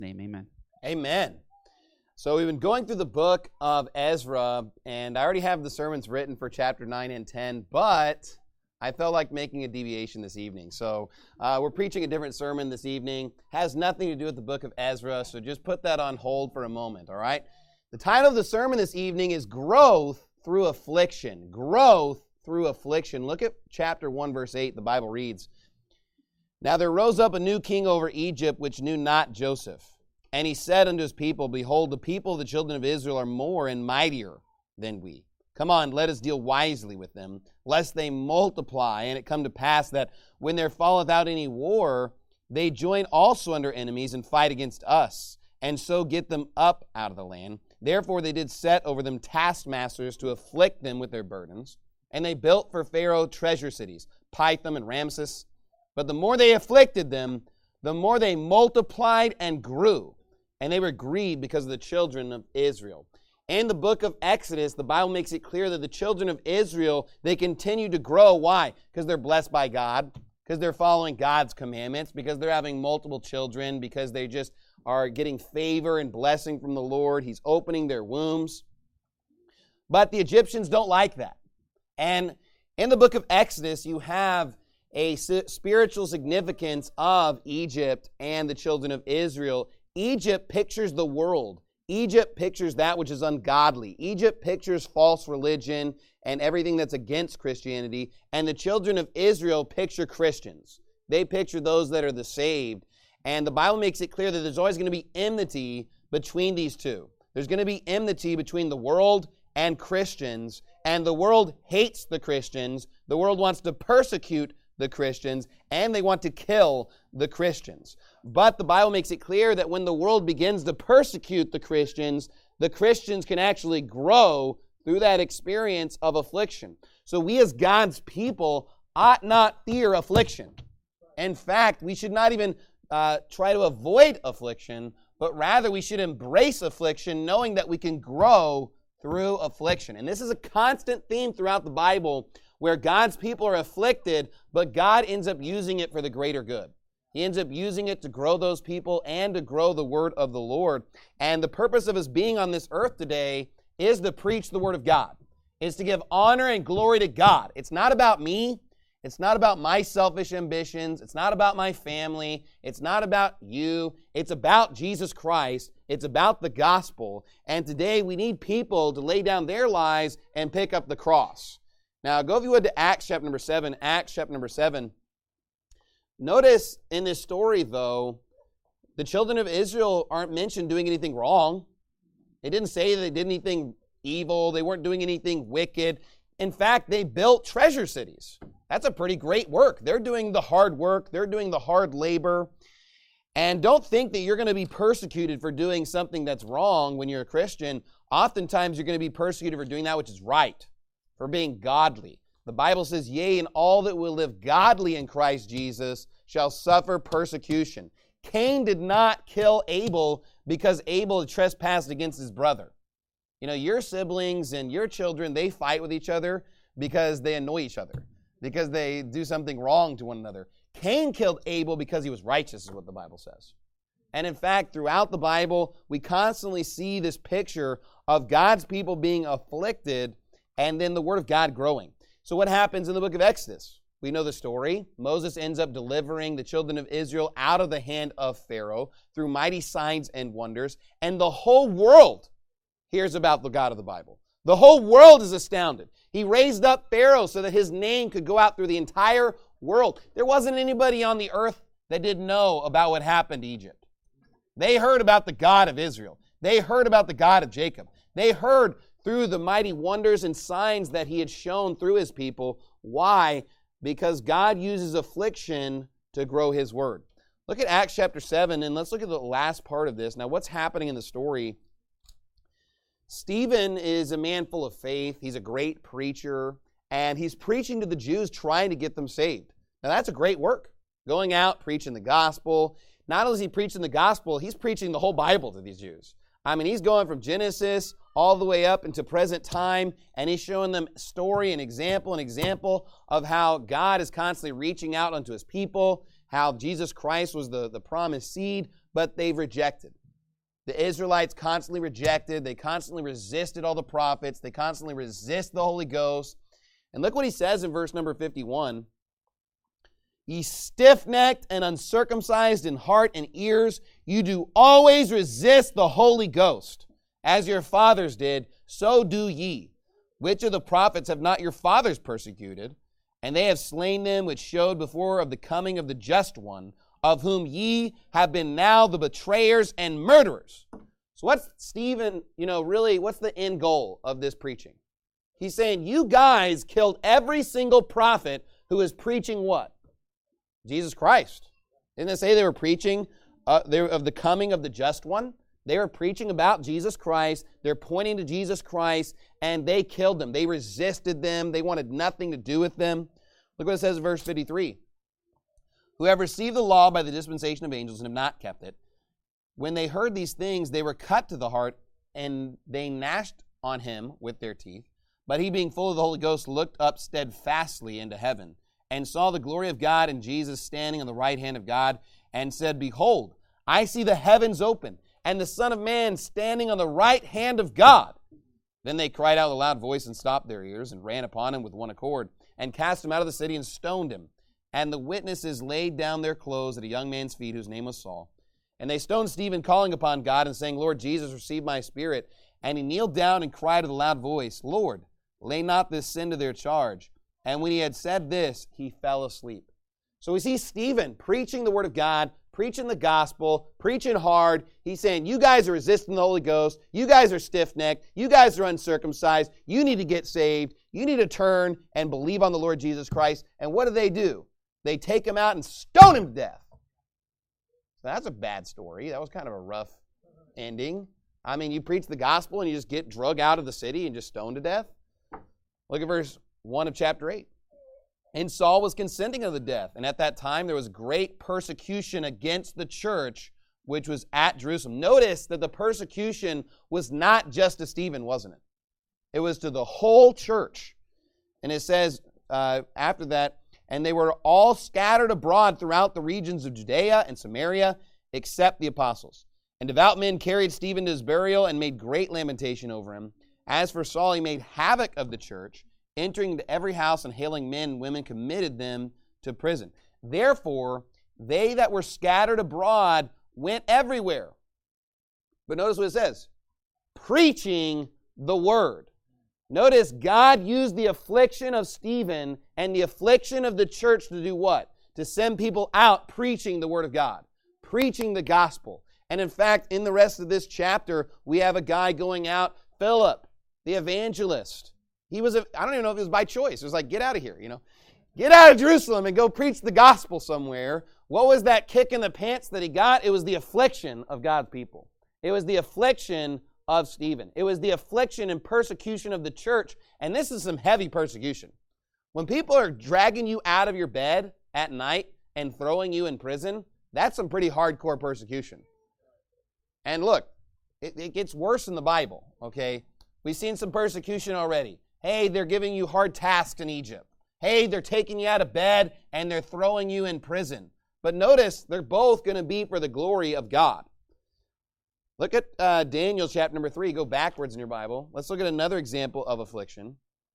name, amen. Amen. So we've been going through the book of Ezra, and I already have the sermons written for chapter 9 and 10, but I felt like making a deviation this evening. So we're preaching a different sermon this evening. Has nothing to do with the book of Ezra, so just put that on hold for a moment, all right? The title of the sermon this evening is Growth Through Affliction. Growth through affliction. Look at chapter 1, verse 8. The Bible reads, "Now there rose up a new king over Egypt, which knew not Joseph. And he said unto his people, Behold, the people of the children of Israel are more and mightier than we. Come on, let us deal wisely with them, lest they multiply, and it come to pass that when there falleth out any war, they join also under enemies and fight against us, and so get them up out of the land. Therefore they did set over them taskmasters to afflict them with their burdens. And they built for Pharaoh treasure cities, Pithom and Ramses. But the more they afflicted them, the more they multiplied and grew. And they were grieved because of the children of Israel." In the book of Exodus, the Bible makes it clear that the children of Israel, they continue to grow. Why? Because they're blessed by God, because they're following God's commandments, because they're having multiple children, because they just are getting favor and blessing from the Lord. He's opening their wombs. But the Egyptians don't like that. And in the book of Exodus, you have a spiritual significance of Egypt and the children of Israel. Egypt pictures the world. Egypt pictures that which is ungodly. Egypt pictures false religion and everything that's against Christianity. And the children of Israel picture Christians. They picture those that are the saved. And the Bible makes it clear that there's always going to be enmity between these two. There's going to be enmity between the world and Christians. And the world hates the Christians. The world wants to persecute the Christians, and they want to kill the Christians. But the Bible makes it clear that when the world begins to persecute the Christians can actually grow through that experience of affliction. So we as God's people ought not fear affliction. In fact, we should not even try to avoid affliction, but rather we should embrace affliction, knowing that we can grow through affliction. And this is a constant theme throughout the Bible, where God's people are afflicted, but God ends up using it for the greater good. He ends up using it to grow those people and to grow the word of the Lord. And the purpose of us being on this earth today is to preach the word of God. It's to give honor and glory to God. It's not about me. It's not about my selfish ambitions. It's not about my family. It's not about you. It's about Jesus Christ. It's about the gospel. And today we need people to lay down their lives and pick up the cross. Now, go if you would to Acts chapter number 7. Acts chapter number 7. Notice in this story, though, the children of Israel aren't mentioned doing anything wrong. It didn't say that they did anything evil. They weren't doing anything wicked. In fact, they built treasure cities. That's a pretty great work. They're doing the hard work. They're doing the hard labor. And don't think that you're going to be persecuted for doing something that's wrong when you're a Christian. Oftentimes, you're going to be persecuted for doing that which is right, for being godly. The Bible says, "Yea, and all that will live godly in Christ Jesus shall suffer persecution." Cain did not kill Abel because Abel had trespassed against his brother. You know, your siblings and your children, they fight with each other because they annoy each other, because they do something wrong to one another. Cain killed Abel because he was righteous, is what the Bible says. And in fact, throughout the Bible, we constantly see this picture of God's people being afflicted and then the word of God growing. So what happens in the book of Exodus? We know the story. Moses ends up delivering the children of Israel out of the hand of Pharaoh through mighty signs and wonders. And the whole world hears about the God of the Bible. The whole world is astounded. He raised up Pharaoh so that his name could go out through the entire world. There wasn't anybody on the earth that didn't know about what happened to Egypt. They heard about the God of Israel. They heard about the God of Jacob. They heard through the mighty wonders and signs that he had shown through his people. Why? Because God uses affliction to grow his word. Look at Acts chapter 7, and let's look at the last part of this. Now, what's happening in the story? Stephen is a man full of faith. He's a great preacher, and he's preaching to the Jews, trying to get them saved. Now, that's a great work. Going out, preaching the gospel. Not only is he preaching the gospel, he's preaching the whole Bible to these Jews. I mean, he's going from Genesis all the way up into present time, and he's showing them story and example of how God is constantly reaching out unto his people, how Jesus Christ was the promised seed, but they've rejected. The Israelites constantly rejected. They constantly resisted all the prophets. They constantly resist the Holy Ghost. And look what he says in verse number 51. Ye stiff-necked and uncircumcised in heart and ears, you do always resist the Holy Ghost. As your fathers did, so do ye. Which of the prophets have not your fathers persecuted? And they have slain them which showed before of the coming of the just one, of whom ye have been now the betrayers and murderers. So what's Stephen, really, what's the end goal of this preaching? He's saying, you guys killed every single prophet who is preaching what? Jesus Christ. Didn't it say they were preaching of the coming of the just one? They were preaching about Jesus Christ. They're pointing to Jesus Christ, and they killed them. They resisted them. They wanted nothing to do with them. Look what it says in verse 53. Who have received the law by the dispensation of angels and have not kept it. When they heard these things, they were cut to the heart, and they gnashed on him with their teeth. But he, being full of the Holy Ghost, looked up steadfastly into heaven, and saw the glory of God and Jesus standing on the right hand of God, and said, Behold, I see the heavens open, and the Son of Man standing on the right hand of God. Then they cried out with a loud voice and stopped their ears, and ran upon him with one accord, and cast him out of the city and stoned him. And the witnesses laid down their clothes at a young man's feet, whose name was Saul. And they stoned Stephen, calling upon God, and saying, Lord Jesus, receive my spirit. And he kneeled down and cried with a loud voice, Lord, lay not this sin to their charge. And when he had said this, he fell asleep. So we see Stephen preaching the word of God, preaching the gospel, preaching hard. He's saying, you guys are resisting the Holy Ghost. You guys are stiff-necked. You guys are uncircumcised. You need to get saved. You need to turn and believe on the Lord Jesus Christ. And what do? They take him out and stone him to death. So that's a bad story. That was kind of a rough ending. I mean, you preach the gospel and you just get drug out of the city and just stoned to death. Look at verse 1 of chapter 8. And Saul was consenting of the death. And at that time there was great persecution against the church, which was at Jerusalem. Notice that the persecution was not just to Stephen, wasn't it? It was to the whole church. And it says after that, and they were all scattered abroad throughout the regions of Judea and Samaria, except the apostles. And devout men carried Stephen to his burial and made great lamentation over him. As for Saul, he made havoc of the church, entering into every house and hailing men and women, committed them to prison. Therefore, they that were scattered abroad went everywhere. But notice what it says, preaching the word. Notice God used the affliction of Stephen and the affliction of the church to do what? To send people out preaching the word of God, preaching the gospel. And in fact, in the rest of this chapter, we have a guy going out, Philip, the evangelist. I don't even know if it was by choice. It was like, get out of here, Get out of Jerusalem and go preach the gospel somewhere. What was that kick in the pants that he got? It was the affliction of God's people. It was the affliction of Stephen. It was the affliction and persecution of the church. And this is some heavy persecution. When people are dragging you out of your bed at night and throwing you in prison, that's some pretty hardcore persecution. And look, it gets worse in the Bible, okay? We've seen some persecution already. Hey, they're giving you hard tasks in Egypt. Hey, they're taking you out of bed and they're throwing you in prison. But notice, they're both going to be for the glory of God. Look at Daniel chapter number 3. Go backwards in your Bible. Let's look at another example of affliction.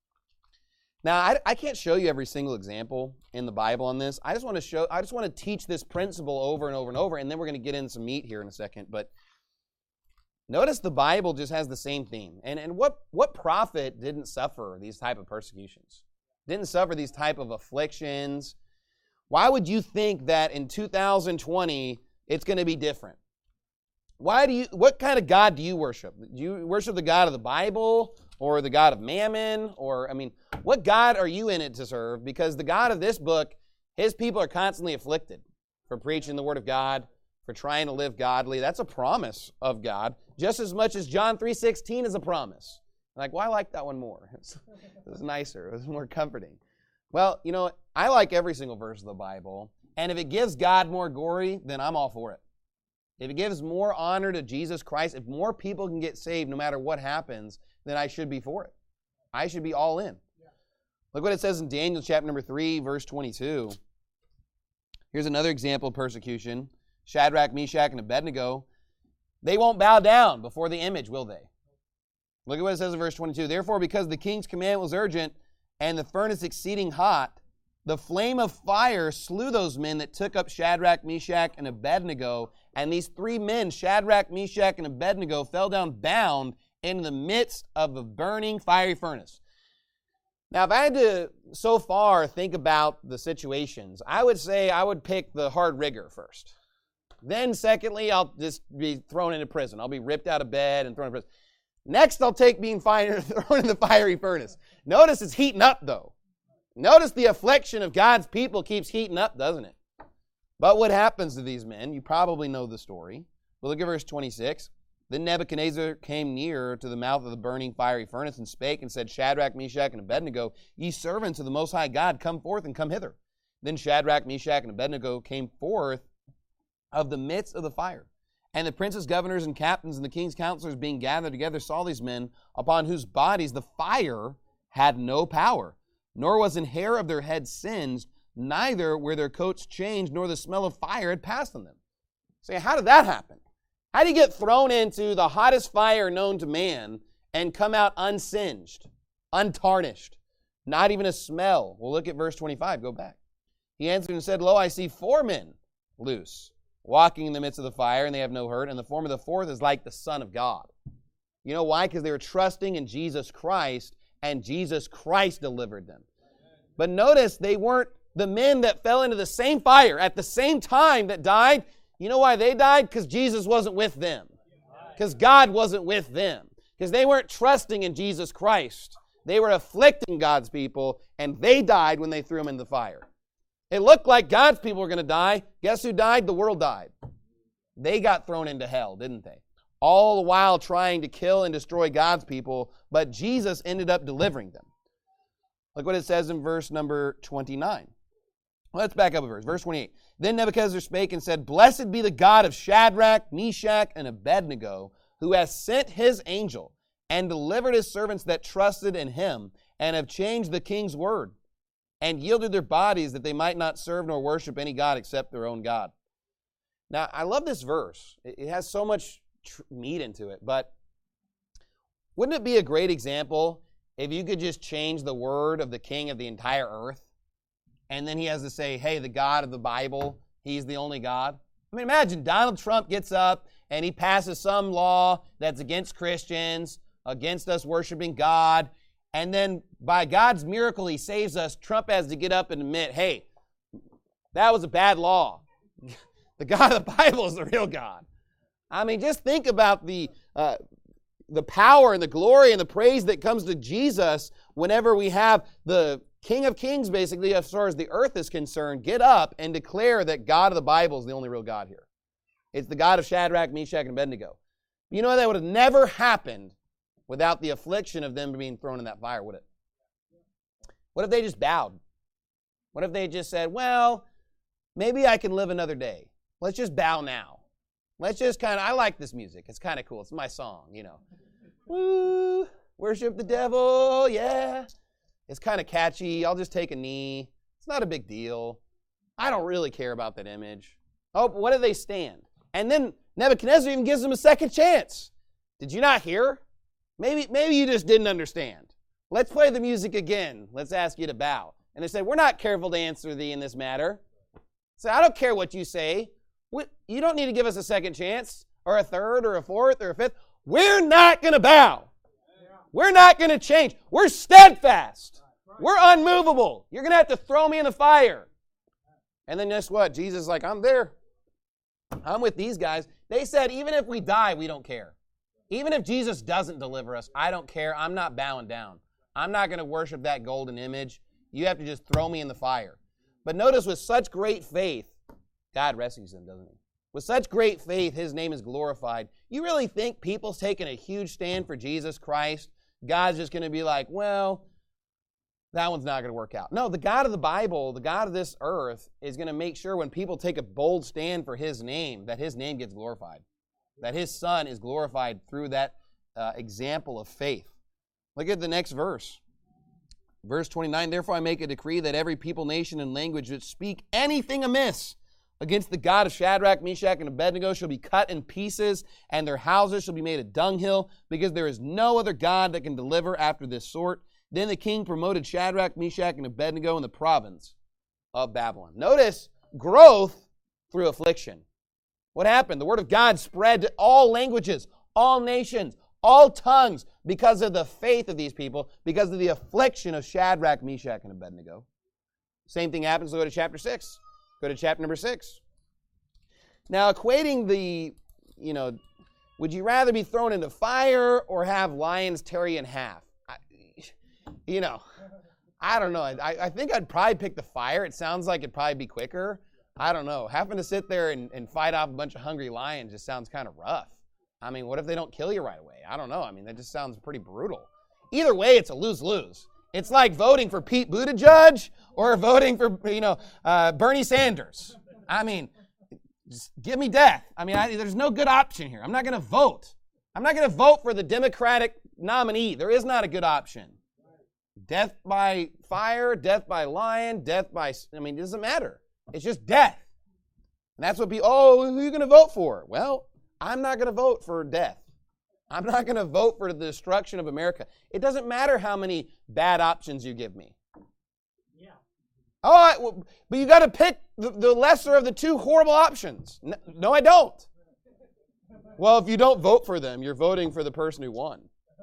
Now, I can't show you every single example in the Bible on this. I just want to teach this principle over and over and over, and then we're going to get into some meat here in a second. But notice the Bible just has the same theme. And what prophet didn't suffer these type of persecutions? Didn't suffer these type of afflictions? Why would you think that in 2020 it's going to be different? What kind of God do you worship? Do you worship the God of the Bible or the God of Mammon? What God are you in it to serve? Because the God of this book, his people are constantly afflicted for preaching the word of God, for trying to live godly. That's a promise of God, just as much as John 3:16 is a promise. Like, well, I like that one more. It was nicer. It was more comforting. Well, I like every single verse of the Bible, and if it gives God more glory, then I'm all for it. If it gives more honor to Jesus Christ, if more people can get saved no matter what happens, then I should be for it. I should be all in. Yeah. Look what it says in Daniel chapter number 3, verse 22. Here's another example of persecution. Shadrach, Meshach, and Abednego, they won't bow down before the image, will they? Look at what it says in verse 22. Therefore, because the king's command was urgent and the furnace exceeding hot, the flame of fire slew those men that took up Shadrach, Meshach, and Abednego. And these three men, Shadrach, Meshach, and Abednego, fell down bound in the midst of a burning fiery furnace. Now, if I had to so far think about the situations, I would say I would pick the hard rigor first. Then, secondly, I'll just be thrown into prison. I'll be ripped out of bed and thrown in prison. Next, I'll take being thrown in the fiery furnace. Notice it's heating up, though. Notice the affliction of God's people keeps heating up, doesn't it? But what happens to these men? You probably know the story. But look at verse 26. Then Nebuchadnezzar came near to the mouth of the burning fiery furnace and spake and said, Shadrach, Meshach, and Abednego, ye servants of the Most High God, come forth and come hither. Then Shadrach, Meshach, and Abednego came forth of the midst of the fire. And the princes, governors, and captains, and the king's counselors being gathered together saw these men, upon whose bodies the fire had no power, nor was an hair of their head singed, neither were their coats changed, nor the smell of fire had passed on them. Say, how did that happen? How do you get thrown into the hottest fire known to man and come out unsinged, untarnished, not even a smell? Well, look at verse 25. Go back. He answered and said, Lo, I see 4 men loose, walking in the midst of the fire, and they have no hurt, and the form of the fourth is like the Son of God. You know why? Because they were trusting in Jesus Christ, and Jesus Christ delivered them. But notice they weren't the men that fell into the same fire at the same time that died. You know why they died? Because Jesus wasn't with them. Because God wasn't with them. Because they weren't trusting in Jesus Christ. They were afflicting God's people, and they died when they threw them in the fire. It looked like God's people were going to die. Guess who died? The world died. They got thrown into hell, didn't they? All the while trying to kill and destroy God's people, but Jesus ended up delivering them. Look what it says in verse number 29. Let's back up a verse. Verse 28. Then Nebuchadnezzar spake and said, Blessed be the God of Shadrach, Meshach, and Abednego, who hath sent his angel and delivered his servants that trusted in him, and have changed the king's word, and yielded their bodies that they might not serve nor worship any god except their own God. Now, I love this verse. It has so much meat into it, but wouldn't it be a great example if you could just change the word of the king of the entire earth, and then he has to say, hey, the God of the Bible, he's the only God? I mean, imagine Donald Trump gets up and he passes some law that's against Christians, against us worshiping God, and then by God's miracle, he saves us. Trump has to get up and admit, hey, that was a bad law. The God of the Bible is the real God. I mean, just think about the power and the glory and the praise that comes to Jesus whenever we have the King of Kings, basically, as far as the earth is concerned, get up and declare that God of the Bible is the only real God here. It's the God of Shadrach, Meshach, and Abednego. You know, that would have never happened without the affliction of them being thrown in that fire, would it? What if they just bowed? What if they just said, well, maybe I can live another day. Let's just bow now. Let's just I like this music. It's kind of cool. It's my song, you know. Woo, worship the devil, yeah. It's kind of catchy. I'll just take a knee. It's not a big deal. I don't really care about that image. Oh, but what do they stand? And then Nebuchadnezzar even gives them a second chance. Did you not hear? Maybe you just didn't understand. Let's play the music again. Let's ask you to bow. And they said, we're not careful to answer thee in this matter. So I don't care what you say. You don't need to give us a second chance or a third or a fourth or a fifth. We're not going to bow. We're not going to change. We're steadfast. We're unmovable. You're going to have to throw me in the fire. And then guess what? Jesus is like, I'm there. I'm with these guys. They said, even if we die, we don't care. Even if Jesus doesn't deliver us, I don't care. I'm not bowing down. I'm not going to worship that golden image. You have to just throw me in the fire. But notice with such great faith, God rescues them, doesn't he? With such great faith, his name is glorified. You really think people's taking a huge stand for Jesus Christ? God's just going to be like, well, that one's not going to work out. No, the God of the Bible, the God of this earth, is going to make sure when people take a bold stand for his name, that his name gets glorified. That his Son is glorified through that example of faith. Look at the next verse. Verse 29, Therefore I make a decree that every people, nation, and language which speak anything amiss against the God of Shadrach, Meshach, and Abednego shall be cut in pieces, and their houses shall be made a dunghill, because there is no other God that can deliver after this sort. Then the king promoted Shadrach, Meshach, and Abednego in the province of Babylon. Notice growth through affliction. What happened? The word of God spread to all languages, all nations, all tongues, because of the faith of these people, because of the affliction of Shadrach, Meshach, and Abednego. Same thing happens. Go to chapter 6. Go to chapter number 6. Now, equating the, would you rather be thrown into fire or have lions tear you in half? I don't know. I think I'd probably pick the fire. It sounds like it'd probably be quicker. I don't know. Having to sit there and fight off a bunch of hungry lions just sounds kind of rough. I mean, what if they don't kill you right away? I don't know. I mean, that just sounds pretty brutal. Either way, it's a lose-lose. It's like voting for Pete Buttigieg or voting for, Bernie Sanders. I mean, just give me death. I mean, there's no good option here. I'm not going to vote. I'm not going to vote for the Democratic nominee. There is not a good option. Death by fire, death by lion, death by, it doesn't matter. It's just death. And that's what people, who are you going to vote for? Well, I'm not going to vote for death. I'm not going to vote for the destruction of America. It doesn't matter how many bad options you give me. Yeah. All right, but you got to pick the lesser of the two horrible options. No, I don't. Well, if you don't vote for them, you're voting for the person who won.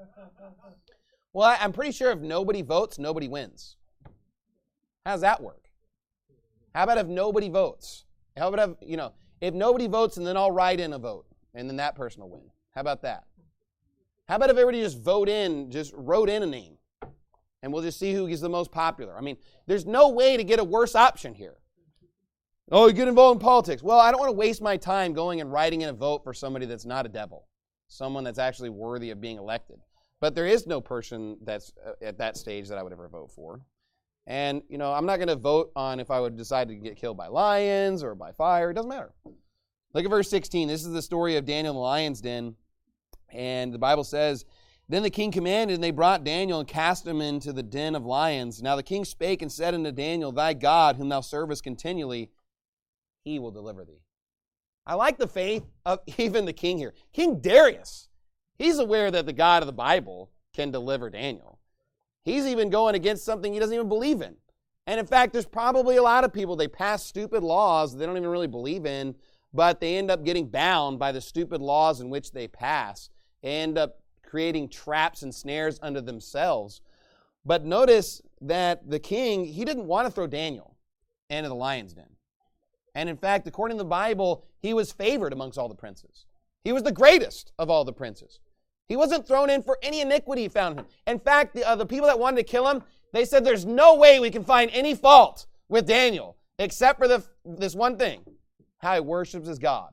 Well, I'm pretty sure if nobody votes, nobody wins. How does that work? How about if nobody votes? How about if nobody votes and then I'll write in a vote and then that person will win? How about that? How about if everybody just wrote in a name and we'll just see who is the most popular? I mean, there's no way to get a worse option here. Oh, you get involved in politics. Well, I don't want to waste my time going and writing in a vote for somebody that's not a devil, someone that's actually worthy of being elected. But there is no person that's at that stage that I would ever vote for. And, I'm not going to vote on if I would decide to get killed by lions or by fire. It doesn't matter. Look at verse 16. This is the story of Daniel in the lion's den. And the Bible says, Then the king commanded, and they brought Daniel and cast him into the den of lions. Now the king spake and said unto Daniel, Thy God, whom thou servest continually, he will deliver thee. I like the faith of even the king here. King Darius, he's aware that the God of the Bible can deliver Daniel. He's even going against something he doesn't even believe in. And in fact, there's probably a lot of people, they pass stupid laws they don't even really believe in, but they end up getting bound by the stupid laws in which they pass. They end up creating traps and snares unto themselves. But notice that the king, he didn't want to throw Daniel into the lion's den. And in fact, according to the Bible, he was favored amongst all the princes. He was the greatest of all the princes. He wasn't thrown in for any iniquity found in him. In fact, the people that wanted to kill him, they said there's no way we can find any fault with Daniel except for this one thing, how he worships his God.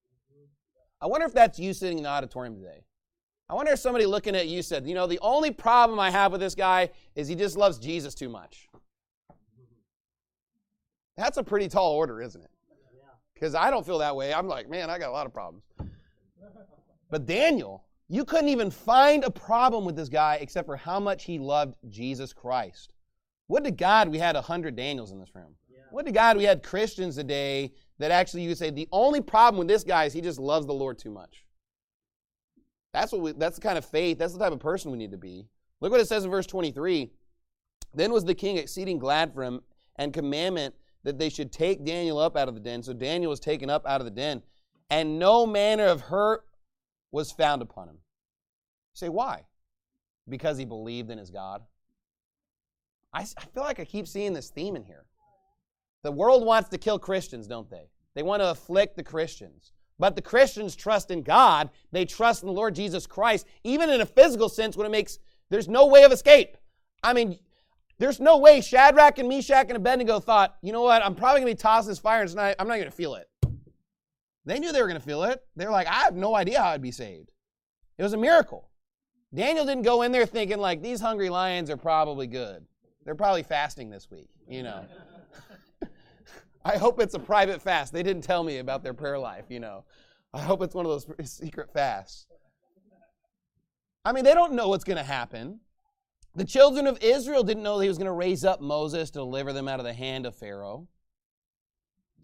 I wonder if that's you sitting in the auditorium today. I wonder if somebody looking at you said, the only problem I have with this guy is he just loves Jesus too much. That's a pretty tall order, isn't it? Because I don't feel that way. I'm like, man, I got a lot of problems. But Daniel, you couldn't even find a problem with this guy except for how much he loved Jesus Christ. Would to God we had 100 Daniels in this room. Yeah. Would to God we had Christians today that actually you would say the only problem with this guy is he just loves the Lord too much. That's the kind of faith, that's the type of person we need to be. Look what it says in verse 23. Then was the king exceeding glad for him, and commandment that they should take Daniel up out of the den. So Daniel was taken up out of the den, and no manner of hurt was found upon him. You say, why? Because he believed in his God. I feel like I keep seeing this theme in here. The world wants to kill Christians, don't they? They want to afflict the Christians. But the Christians trust in God. They trust in the Lord Jesus Christ. Even in a physical sense, there's no way of escape. There's no way Shadrach and Meshach and Abednego thought, you know what, I'm probably going to be tossed in this fire and tonight, I'm not going to feel it. They knew they were going to feel it. They were like, I have no idea how I'd be saved. It was a miracle. Daniel didn't go in there thinking like, these hungry lions are probably good. They're probably fasting this week, I hope it's a private fast. They didn't tell me about their prayer life, I hope it's one of those secret fasts. They don't know what's going to happen. The children of Israel didn't know that he was going to raise up Moses to deliver them out of the hand of Pharaoh.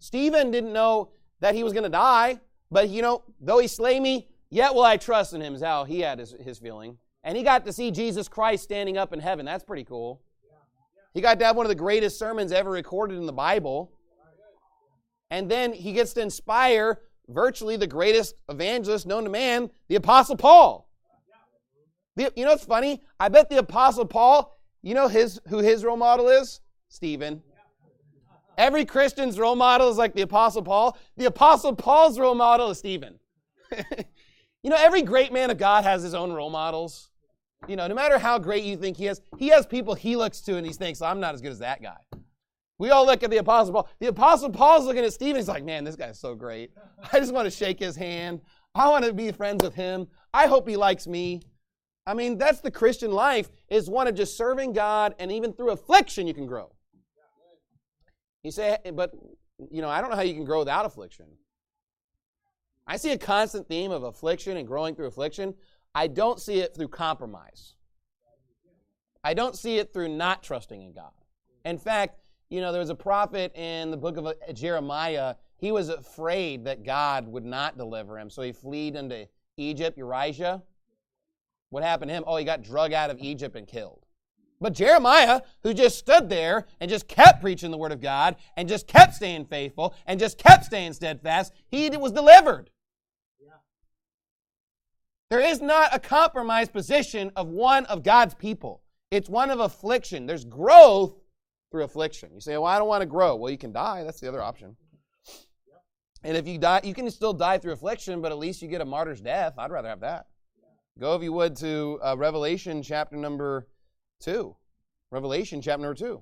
Stephen didn't know that he was going to die, but, though he slay me, yet will I trust in him, is how he had his feeling. And he got to see Jesus Christ standing up in heaven. That's pretty cool. He got to have one of the greatest sermons ever recorded in the Bible. And then he gets to inspire virtually the greatest evangelist known to man, the Apostle Paul. You know what's funny? I bet the Apostle Paul, who his role model is? Stephen. Every Christian's role model is like the Apostle Paul. The Apostle Paul's role model is Stephen. Every great man of God has his own role models. No matter how great you think he has people he looks to and he thinks, I'm not as good as that guy. We all look at the Apostle Paul. The Apostle Paul's looking at Stephen. He's like, man, this guy's so great. I just want to shake his hand. I want to be friends with him. I hope he likes me. I mean, that's the Christian life, is one of just serving God, and even through affliction you can grow. You say, but, I don't know how you can grow without affliction. I see a constant theme of affliction and growing through affliction. I don't see it through compromise. I don't see it through not trusting in God. In fact, there was a prophet in the book of Jeremiah. He was afraid that God would not deliver him, so he fled into Egypt, Elijah. What happened to him? Oh, he got drug out of Egypt and killed. But Jeremiah, who just stood there and just kept preaching the word of God and just kept staying faithful and just kept staying steadfast, he was delivered. Yeah. There is not a compromised position of one of God's people. It's one of affliction. There's growth through affliction. You say, well, I don't want to grow. Well, you can die. That's the other option. And if you die, you can still die through affliction, but at least you get a martyr's death. I'd rather have that. Go, if you would, to Revelation chapter number 2. Revelation chapter number 2.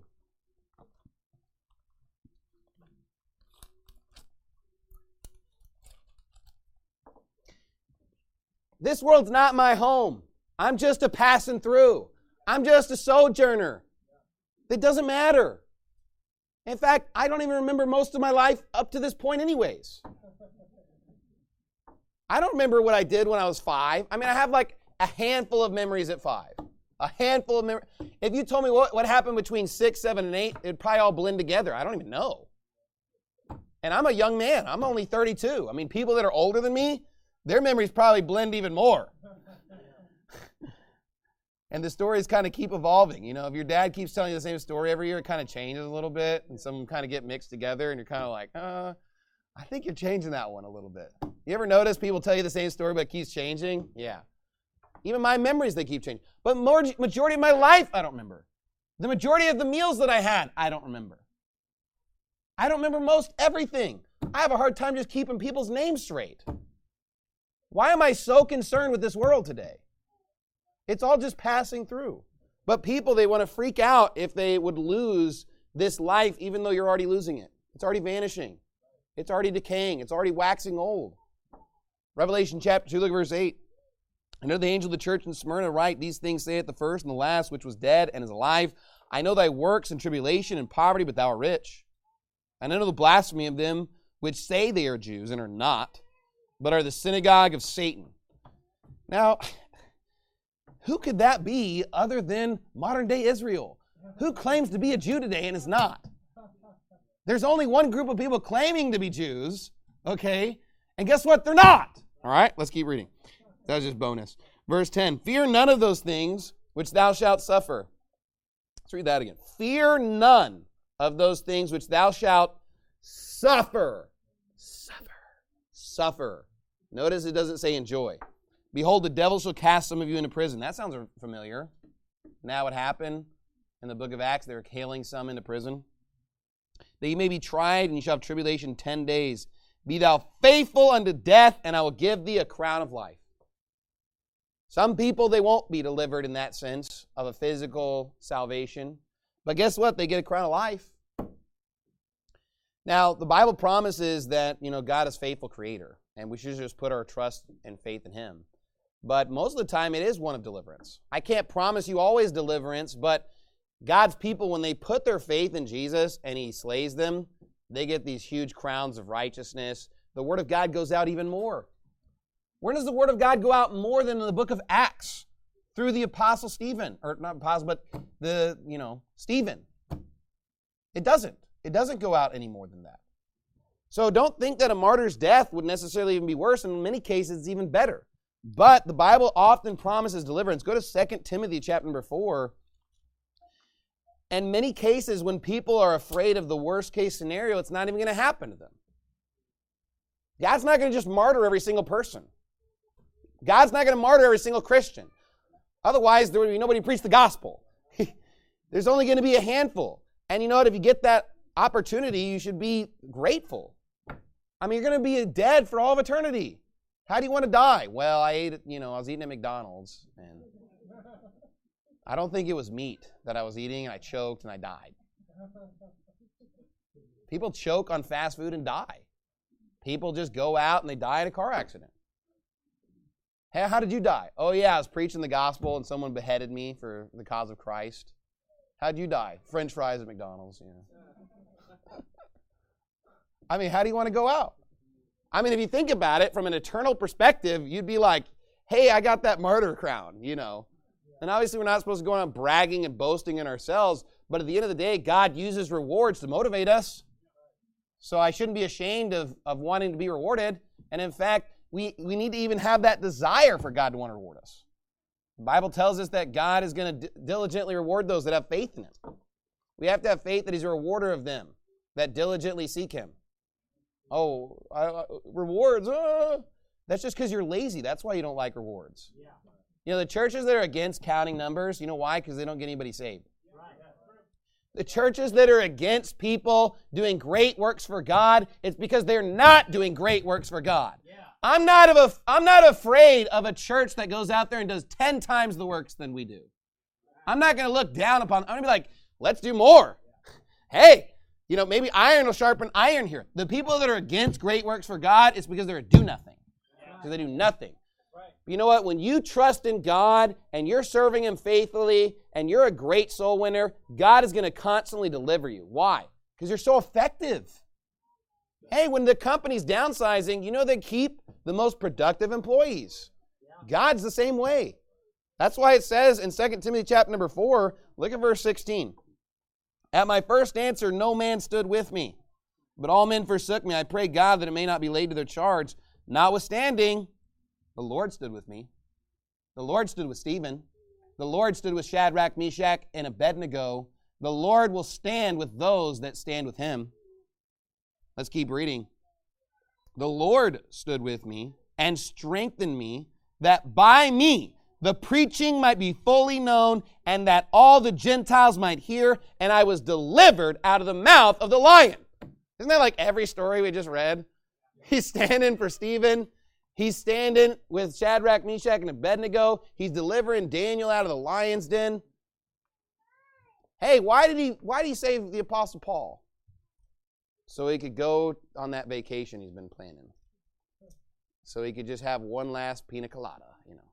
This world's not my home. I'm just a passing through. I'm just a sojourner. It doesn't matter. In fact, I don't even remember most of my life up to this point anyways. I don't remember what I did when I was 5. I mean, I have like a handful of memories at 5. A handful of memories. If you told me what happened between 6, 7, and 8, it'd probably all blend together. I don't even know. And I'm a young man. I'm only 32. I mean, people that are older than me, their memories probably blend even more. And the stories kind of keep evolving. If your dad keeps telling you the same story every year, it kind of changes a little bit, and some kind of get mixed together, and you're kind of like, I think you're changing that one a little bit. You ever notice people tell you the same story, but it keeps changing? Yeah. Even my memories, they keep changing. But majority of my life, I don't remember. The majority of the meals that I had, I don't remember. I don't remember most everything. I have a hard time just keeping people's names straight. Why am I so concerned with this world today? It's all just passing through. But people, they want to freak out if they would lose this life, even though you're already losing it. It's already vanishing. It's already decaying. It's already waxing old. Revelation chapter 2, look at verse 8. And the angel of the church in Smyrna write, these things saith the first and the last, which was dead and is alive. I know thy works and tribulation and poverty, but thou art rich. And I know the blasphemy of them which say they are Jews and are not, but are the synagogue of Satan. Now, who could that be other than modern-day Israel? Who claims to be a Jew today and is not? There's only one group of people claiming to be Jews, okay? And guess what? They're not. All right, let's keep reading. That was just bonus. Verse 10, fear none of those things which thou shalt suffer. Let's read that again. Fear none of those things which thou shalt suffer. Suffer. Notice it doesn't say enjoy. Behold, the devil shall cast some of you into prison. That sounds familiar. Now what happened in the book of Acts? They were hailing some into prison. That you may be tried, and you shall have tribulation 10 days. Be thou faithful unto death, and I will give thee a crown of life. Some people, they won't be delivered in that sense of a physical salvation. But guess what? They get a crown of life. Now, the Bible promises that, God is faithful creator, and we should just put our trust and faith in him. But most of the time, it is one of deliverance. I can't promise you always deliverance, but God's people, when they put their faith in Jesus and he slays them, they get these huge crowns of righteousness. The word of God goes out even more. Where does the word of God go out more than in the book of Acts? Through the apostle Stephen. Or not apostle, but Stephen. It doesn't. It doesn't go out any more than that. So don't think that a martyr's death would necessarily even be worse. In many cases, it's even better. But the Bible often promises deliverance. Go to 2 Timothy chapter number 4. And many cases, when people are afraid of the worst case scenario, it's not even going to happen to them. God's not going to just martyr every single person. God's not going to martyr every single Christian. Otherwise, there would be nobody to preach the gospel. There's only going to be a handful. And you know what? If you get that opportunity, you should be grateful. I mean, you're going to be dead for all of eternity. How do you want to die? Well, I was eating at McDonald's, and I don't think it was meat that I was eating, and I choked, and I died. People choke on fast food and die. People just go out and they die in a car accident. Hey, how did you die? Oh, yeah, I was preaching the gospel, and someone beheaded me for the cause of Christ. How'd you die? French fries at McDonald's. I mean, how do you want to go out? I mean, if you think about it from an eternal perspective, you'd be like, hey, I got that martyr crown, And obviously we're not supposed to go around bragging and boasting in ourselves, but at the end of the day, God uses rewards to motivate us. So I shouldn't be ashamed of wanting to be rewarded. And in fact, we need to even have that desire for God to want to reward us. The Bible tells us that God is going to diligently reward those that have faith in Him. We have to have faith that He's a rewarder of them that diligently seek Him. Oh, rewards. That's just because you're lazy. That's why you don't like rewards. Yeah. The churches that are against counting numbers, you know why? Because they don't get anybody saved. Right. The churches that are against people doing great works for God, it's because they're not doing great works for God. Yeah. I'm not afraid of a church that goes out there and does 10 times the works than we do. I'm not going to look down upon. I'm going to be like, let's do more. Hey. Maybe iron will sharpen iron here. The people that are against great works for God, it's because they're a do-nothing. Because they do nothing. Right. But you know what? When you trust in God and you're serving Him faithfully and you're a great soul winner, God is going to constantly deliver you. Why? Because you're so effective. Hey, when the company's downsizing, they keep the most productive employees. God's the same way. That's why it says in 2 Timothy chapter number 4, look at verse 16. At my first answer, no man stood with me, but all men forsook me. I pray God that it may not be laid to their charge. Notwithstanding, the Lord stood with me. The Lord stood with Stephen. The Lord stood with Shadrach, Meshach, and Abednego. The Lord will stand with those that stand with Him. Let's keep reading. The Lord stood with me and strengthened me, that by me the preaching might be fully known, and that all the Gentiles might hear, and I was delivered out of the mouth of the lion. Isn't that like every story we just read? He's standing for Stephen. He's standing with Shadrach, Meshach, and Abednego. He's delivering Daniel out of the lion's den. Hey, why did he save the Apostle Paul? So he could go on that vacation he's been planning. So he could just have one last pina colada,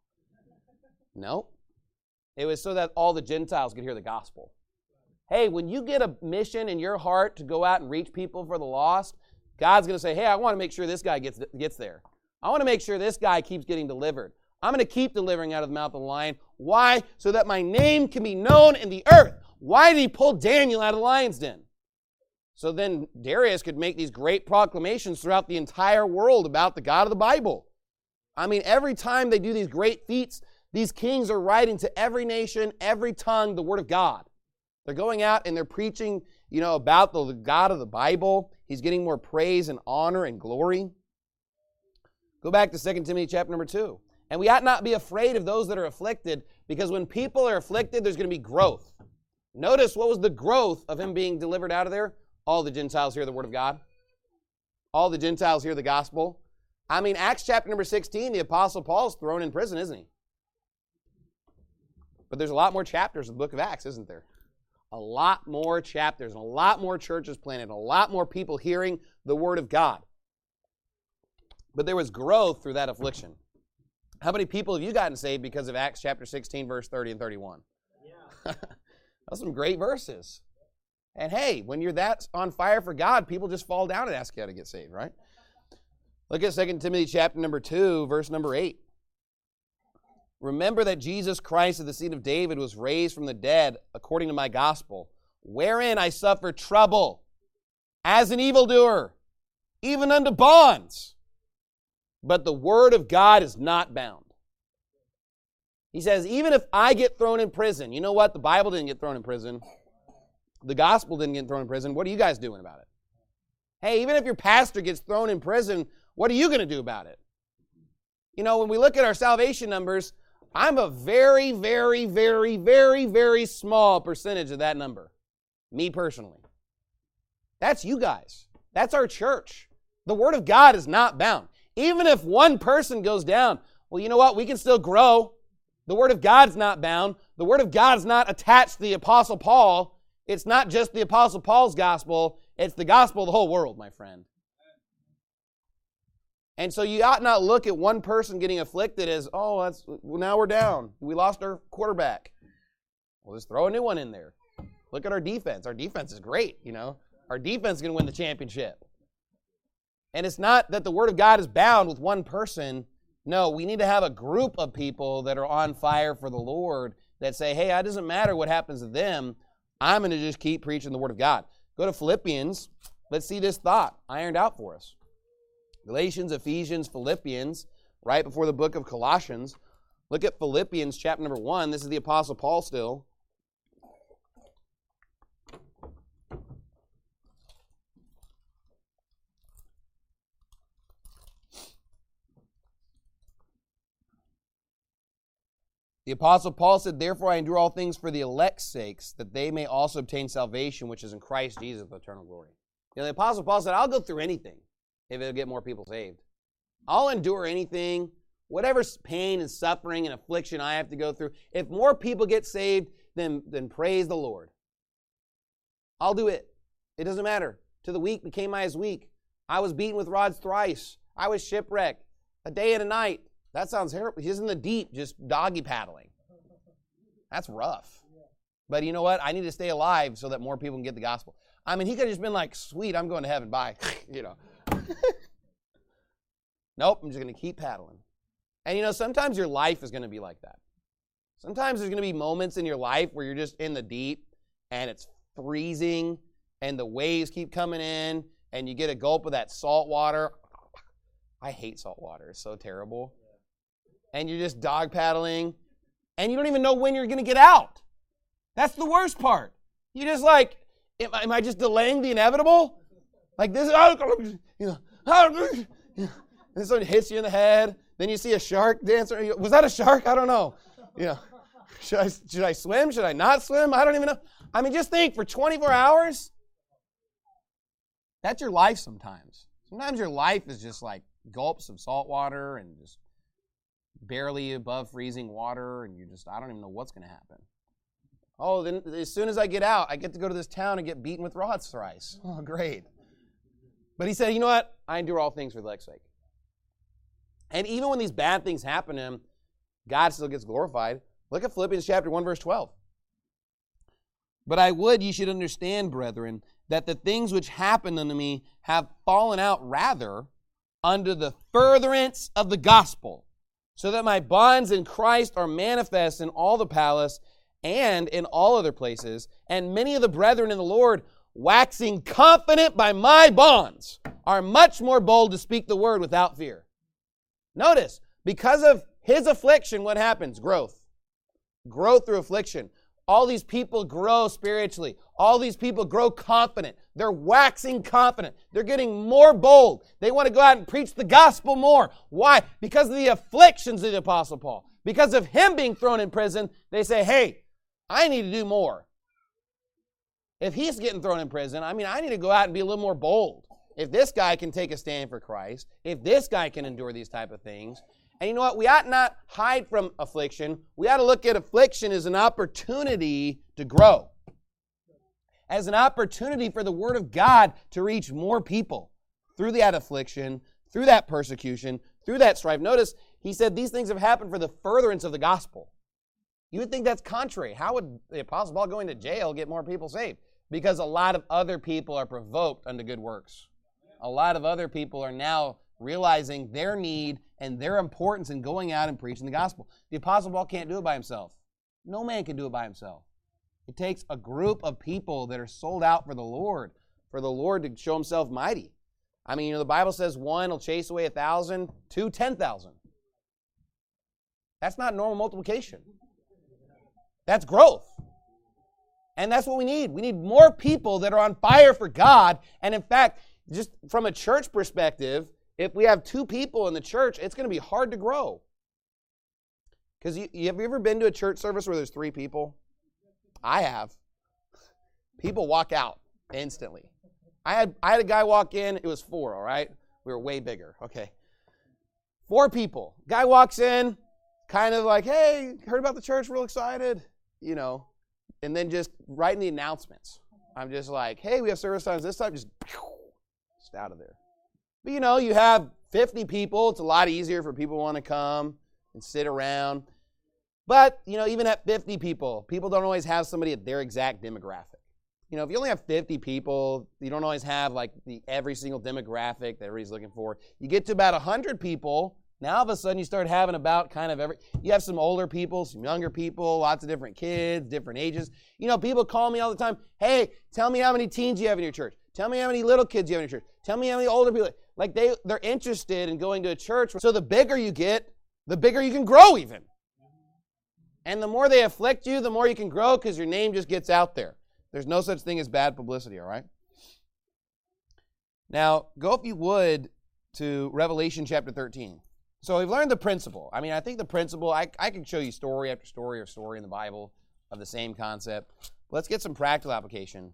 No. It was so that all the Gentiles could hear the gospel. Hey, when you get a mission in your heart to go out and reach people for the lost, God's going to say, hey, I want to make sure this guy gets there. I want to make sure this guy keeps getting delivered. I'm going to keep delivering out of the mouth of the lion. Why? So that my name can be known in the earth. Why did he pull Daniel out of the lion's den? So then Darius could make these great proclamations throughout the entire world about the God of the Bible. I mean, every time they do these great feats, these kings are writing to every nation, every tongue, the Word of God. They're going out and they're preaching, about the God of the Bible. He's getting more praise and honor and glory. Go back to 2 Timothy chapter number 2. And we ought not be afraid of those that are afflicted, because when people are afflicted, there's going to be growth. Notice what was the growth of him being delivered out of there? All the Gentiles hear the Word of God. All the Gentiles hear the gospel. I mean, Acts chapter number 16, the Apostle Paul's thrown in prison, isn't he? But there's a lot more chapters of the book of Acts, isn't there? A lot more chapters, and a lot more churches planted, and a lot more people hearing the Word of God. But there was growth through that affliction. How many people have you gotten saved because of Acts chapter 16, verse 30 and 31? Yeah. Those are some great verses. And hey, when you're that on fire for God, people just fall down and ask you how to get saved, right? Look at 2 Timothy chapter number 2, verse number 8. Remember that Jesus Christ of the seed of David was raised from the dead according to my gospel, wherein I suffered trouble as an evildoer, even unto bonds. But the word of God is not bound. He says, even if I get thrown in prison, you know what? The Bible didn't get thrown in prison. The gospel didn't get thrown in prison. What are you guys doing about it? Hey, even if your pastor gets thrown in prison, what are you going to do about it? You know, when we look at our salvation numbers, I'm a very, very, very, very, very small percentage of that number. Me personally. That's you guys. That's our church. The Word of God is not bound. Even if one person goes down, well, you know what? We can still grow. The Word of God is not bound. The Word of God is not attached to the Apostle Paul. It's not just the Apostle Paul's gospel. It's the gospel of the whole world, my friend. And so you ought not look at one person getting afflicted as, oh, now we're down. We lost our quarterback. Well, just throw a new one in there. Look at our defense. Our defense is great, you know. Our defense is going to win the championship. And it's not that the Word of God is bound with one person. No, we need to have a group of people that are on fire for the Lord that say, hey, it doesn't matter what happens to them. I'm going to just keep preaching the Word of God. Go to Philippians. Let's see this thought ironed out for us. Galatians, Ephesians, Philippians, right before the book of Colossians. Look at Philippians chapter number 1. This is the Apostle Paul still. The Apostle Paul said, therefore I endure all things for the elect's sakes, that they may also obtain salvation, which is in Christ Jesus with eternal glory. You know, the Apostle Paul said, I'll go through anything if it'll get more people saved. I'll endure anything, whatever pain and suffering and affliction I have to go through. If more people get saved, then praise the Lord. I'll do it. It doesn't matter. To the weak became I as weak. I was beaten with rods thrice. I was shipwrecked a day and a night. That sounds terrible. He's in the deep, just doggy paddling. That's rough. But you know what? I need to stay alive so that more people can get the gospel. I mean, he could have just been like, sweet, I'm going to heaven. Bye. You know. Nope, I'm just going to keep paddling. And you know, sometimes your life is going to be like that. Sometimes there's going to be moments in your life where you're just in the deep and it's freezing and the waves keep coming in and you get a gulp of that salt water. I hate salt water. It's so terrible. And you're just dog paddling, and you don't even know when you're going to get out. That's the worst part. You're just like, am I just delaying the inevitable? Like this, you know, and someone hits you in the head. Then you see a shark dancer. Was that a shark? I don't know. You know, should I swim? Should I not swim? I don't even know. I mean, just think, for 24 hours, that's your life sometimes. Sometimes your life is just like gulps of salt water and just barely above freezing water, and I don't even know what's going to happen. Oh, then as soon as I get out, I get to go to this town and get beaten with rods thrice. Oh, great. But he said, you know what? I endure all things for the elect's sake. And even when these bad things happen to him, God still gets glorified. Look at Philippians chapter 1, verse 12. But I would ye should understand, brethren, that the things which happened unto me have fallen out rather under the furtherance of the gospel, so that my bonds in Christ are manifest in all the palace and in all other places. And many of the brethren in the Lord, waxing confident by my bonds, are much more bold to speak the word without fear. Notice, because of his affliction, what happens? Growth. Growth through affliction. All these people grow spiritually. All these people grow confident. They're waxing confident. They're getting more bold. They want to go out and preach the gospel more. Why? Because of the afflictions of the Apostle Paul. Because of him being thrown in prison, they say, hey, I need to do more. If he's getting thrown in prison, I need to go out and be a little more bold. If this guy can take a stand for Christ, if this guy can endure these type of things, and you know what? We ought not hide from affliction. We ought to look at affliction as an opportunity to grow. As an opportunity for the Word of God to reach more people through that affliction, through that persecution, through that strife. Notice, he said these things have happened for the furtherance of the gospel. You would think that's contrary. How would the Apostle Paul going to jail get more people saved? Because a lot of other people are provoked unto good works. A lot of other people are now realizing their need and their importance in going out and preaching the gospel. The Apostle Paul can't do it by himself. No man can do it by himself. It takes a group of people that are sold out for the Lord to show himself mighty. I mean, the Bible says 1 will chase away 1,000, 2, 10,000. That's not normal multiplication. That's growth. And that's what we need. We need more people that are on fire for God. And in fact, just from a church perspective, if we have 2 people in the church, it's going to be hard to grow. Because have you ever been to a church service where there's 3 people? I have. People walk out instantly. I had a guy walk in, it was 4, all right? We were way bigger. Okay. 4 people. Guy walks in, kind of like, hey, heard about the church, real excited, and then just writing the announcements. I'm just like, hey, we have service times this time, just out of there. But you have 50 people, it's a lot easier for people who want to come and sit around. But, even at 50 people don't always have somebody at their exact demographic. If you only have 50 people, you don't always have every single demographic that everybody's looking for. You get to about 100 people, now all of a sudden you start having about you have some older people, some younger people, lots of different kids, different ages. People call me all the time, hey, tell me how many teens you have in your church. Tell me how many little kids you have in your church. Tell me how many older people. They're interested in going to a church. So the bigger you get, the bigger you can grow even. And the more they afflict you, the more you can grow because your name just gets out there. There's no such thing as bad publicity, all right? Now, go if you would to Revelation chapter 13. So we've learned the principle. I mean, I think the principle, I can show you story after story or story in the Bible of the same concept. Let's get some practical application.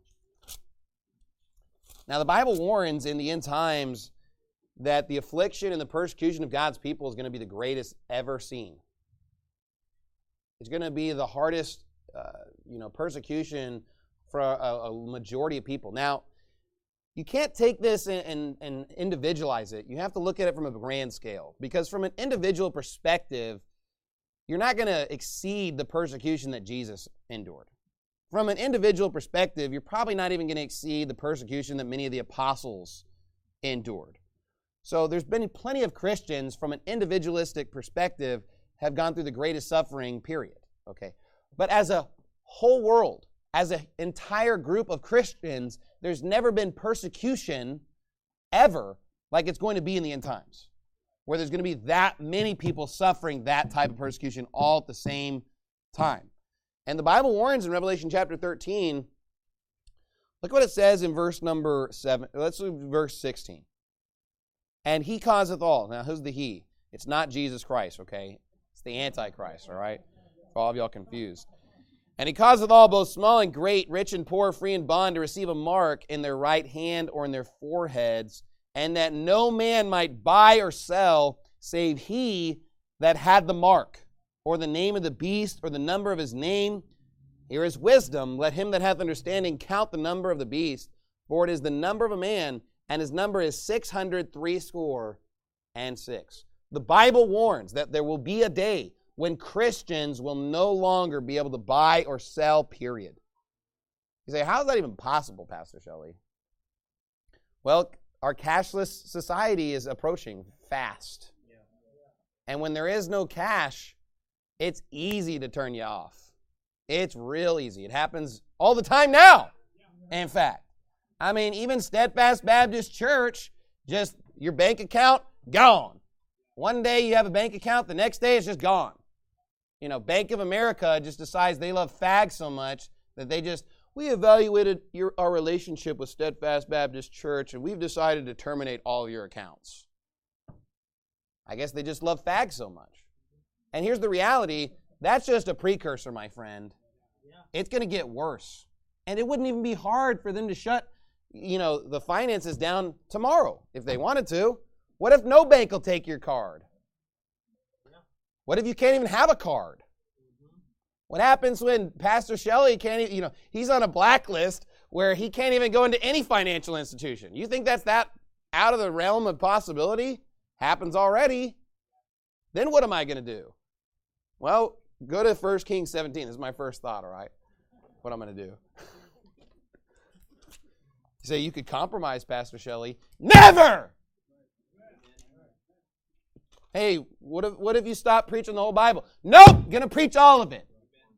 Now, the Bible warns in the end times that the affliction and the persecution of God's people is going to be the greatest ever seen. It's going to be the hardest, persecution for a majority of people. Now, you can't take this and individualize it. You have to look at it from a grand scale. Because from an individual perspective, you're not going to exceed the persecution that Jesus endured. From an individual perspective, you're probably not even going to exceed the persecution that many of the apostles endured. So there's been plenty of Christians from an individualistic perspective have gone through the greatest suffering, period. Okay, but as a whole world, as an entire group of Christians, there's never been persecution ever like it's going to be in the end times, where there's going to be that many people suffering that type of persecution all at the same time. And the Bible warns in Revelation chapter 13, look what it says in verse number 7. Let's do verse 16. And he causeth all. Now, who's the he? It's not Jesus Christ, okay? It's the Antichrist, all right? For all of y'all confused. And he causeth all, both small and great, rich and poor, free and bond, to receive a mark in their right hand or in their foreheads, and that no man might buy or sell, save he that had the mark, or the name of the beast, or the number of his name. Here is wisdom. Let him that hath understanding count the number of the beast, for it is the number of a man, and his number is 666. The Bible warns that there will be a day when Christians will no longer be able to buy or sell, period. You say, how is that even possible, Pastor Shelley? Well, our cashless society is approaching fast. And when there is no cash, it's easy to turn you off. It's real easy. It happens all the time now, in fact. I mean, even Steadfast Baptist Church, just your bank account, gone. One day you have a bank account, the next day it's just gone. Bank of America just decides they love fags so much that we evaluated our relationship with Steadfast Baptist Church, and we've decided to terminate all your accounts. I guess they just love fags so much. And here's the reality, that's just a precursor, my friend. It's going to get worse. And it wouldn't even be hard for them to shut, the finances down tomorrow if they wanted to. What if no bank will take your card? What if you can't even have a card? What happens when Pastor Shelley can't, he's on a blacklist where he can't even go into any financial institution? You think that's that out of the realm of possibility? Happens already. Then what am I going to do? Well, go to 1 Kings 17. This is my first thought, all right? What I'm going to do. You say, you could compromise, Pastor Shelley. Never! Hey, what if you stop preaching the whole Bible? Nope, going to preach all of it.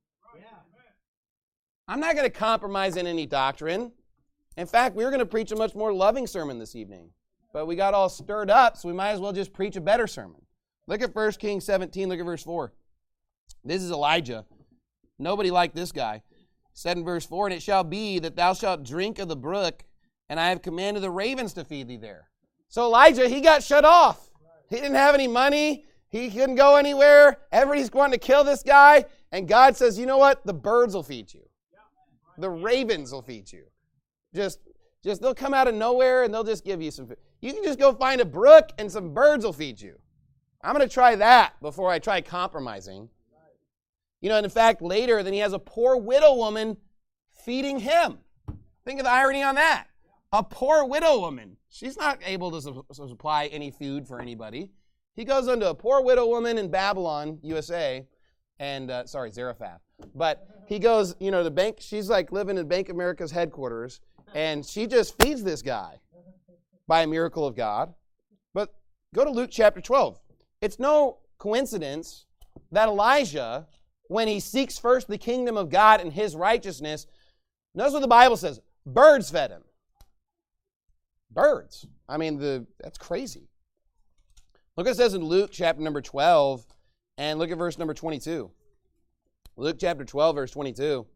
I'm not going to compromise in any doctrine. In fact, we're going to preach a much more loving sermon this evening but we got all stirred up, so we might as well just preach a better sermon. Look at 1 Kings 17, look at verse 4. This is Elijah. Nobody liked this guy. Said in verse 4, and it shall be that thou shalt drink of the brook, and I have commanded the ravens to feed thee there. So Elijah, he got shut off. He didn't have any money. He couldn't go anywhere. Everybody's wanting to kill this guy. And God says, you know what? The birds will feed you. The ravens will feed you. Just they'll come out of nowhere and they'll just give you some food. You can just go find a brook and some birds will feed you. I'm going to try that before I try compromising. You know, and in fact, later, then he has a poor widow woman feeding him. Think of the irony on that. A poor widow woman. She's not able to supply any food for anybody. He goes unto a poor widow woman in Babylon, USA, and, Zarephath. But he goes, to the bank. She's like living in Bank of America's headquarters, and she just feeds this guy by a miracle of God. But go to Luke chapter 12. It's no coincidence that Elijah, when he seeks first the kingdom of God and his righteousness, notice what the Bible says, birds fed him. Birds. I mean, that's crazy. Look what it says in Luke chapter number 12, and look at verse number 22. Luke chapter 12, verse 22.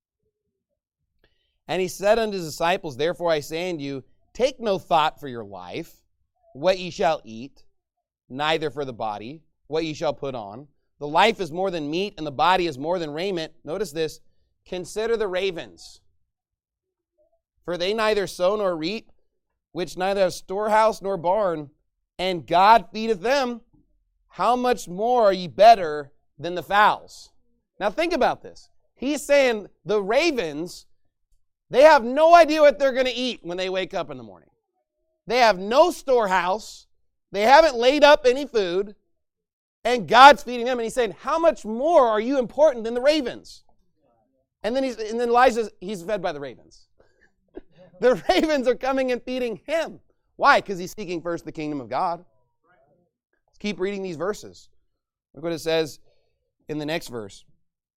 And he said unto his disciples, therefore I say unto you, take no thought for your life, what ye shall eat, neither for the body, what ye shall put on. The life is more than meat, and the body is more than raiment. Notice this, consider the ravens. For they neither sow nor reap, which neither have storehouse nor barn, and God feedeth them. How much more are ye better than the fowls? Now think about this. He's saying the ravens, they have no idea what they're going to eat when they wake up in the morning. They have no storehouse. They haven't laid up any food. And God's feeding them. And he's saying, how much more are you important than the ravens? And then Elijah, he's fed by the ravens. The ravens are coming and feeding him. Why? Because he's seeking first the kingdom of God. Let's keep reading these verses. Look what it says in the next verse.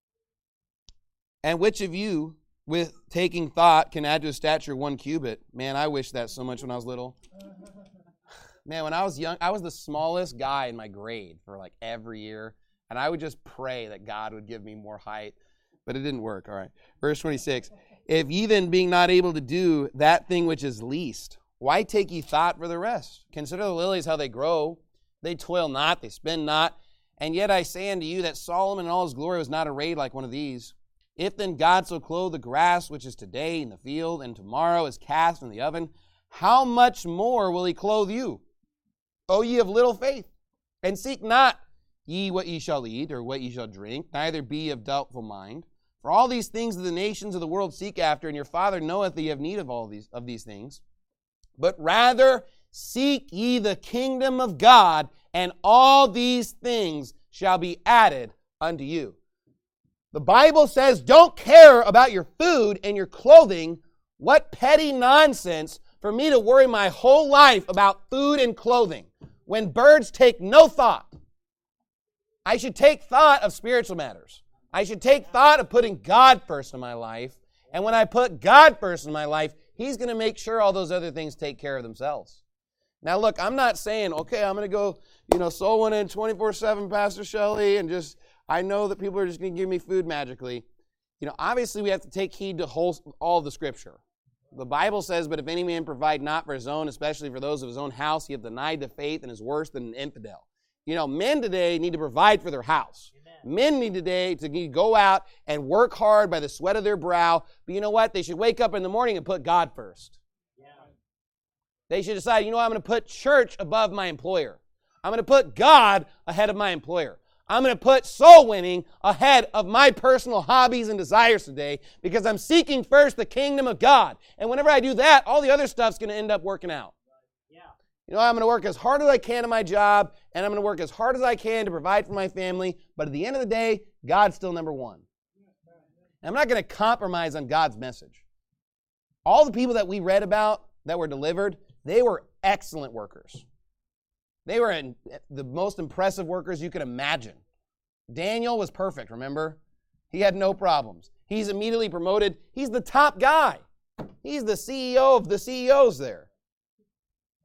And which of you, with taking thought, can add to his stature 1 cubit? Man, I wish that so much when I was little. Man, when I was young, I was the smallest guy in my grade for like every year. And I would just pray that God would give me more height. But it didn't work. All right. Verse 26. If ye then, being not able to do that thing which is least, why take ye thought for the rest? Consider the lilies, how they grow. They toil not, they spin not. And yet I say unto you that Solomon in all his glory was not arrayed like one of these. If then God so clothe the grass which is today in the field, and tomorrow is cast in the oven, how much more will he clothe you, O ye of little faith? And seek not ye what ye shall eat, or what ye shall drink, neither be ye of doubtful mind. For all these things the nations of the world seek after, and your Father knoweth that ye have need of these things. But rather seek ye the kingdom of God, and all these things shall be added unto you. The Bible says, don't care about your food and your clothing. What petty nonsense for me to worry my whole life about food and clothing when birds take no thought. I should take thought of spiritual matters. I should take thought of putting God first in my life. And when I put God first in my life, he's going to make sure all those other things take care of themselves. Now, look, I'm not saying, okay, I'm going to go, soul one in 24/7, Pastor Shelley, and I know that people are just going to give me food magically. Obviously we have to take heed to all of the Scripture. The Bible says, but if any man provide not for his own, especially for those of his own house, he hath denied the faith and is worse than an infidel. Men today need to provide for their house. Amen. Men need today to go out and work hard by the sweat of their brow. But you know what? They should wake up in the morning and put God first. Yeah. They should decide, I'm going to put church above my employer. I'm going to put God ahead of my employer. I'm going to put soul winning ahead of my personal hobbies and desires today because I'm seeking first the kingdom of God. And whenever I do that, all the other stuff's going to end up working out. Yeah. I'm going to work as hard as I can at my job, and I'm going to work as hard as I can to provide for my family. But at the end of the day, God's still number one. And I'm not going to compromise on God's message. All the people that we read about that were delivered, they were excellent workers. They were the most impressive workers you could imagine. Daniel was perfect, remember? He had no problems. He's immediately promoted. He's the top guy. He's the CEO of the CEOs there.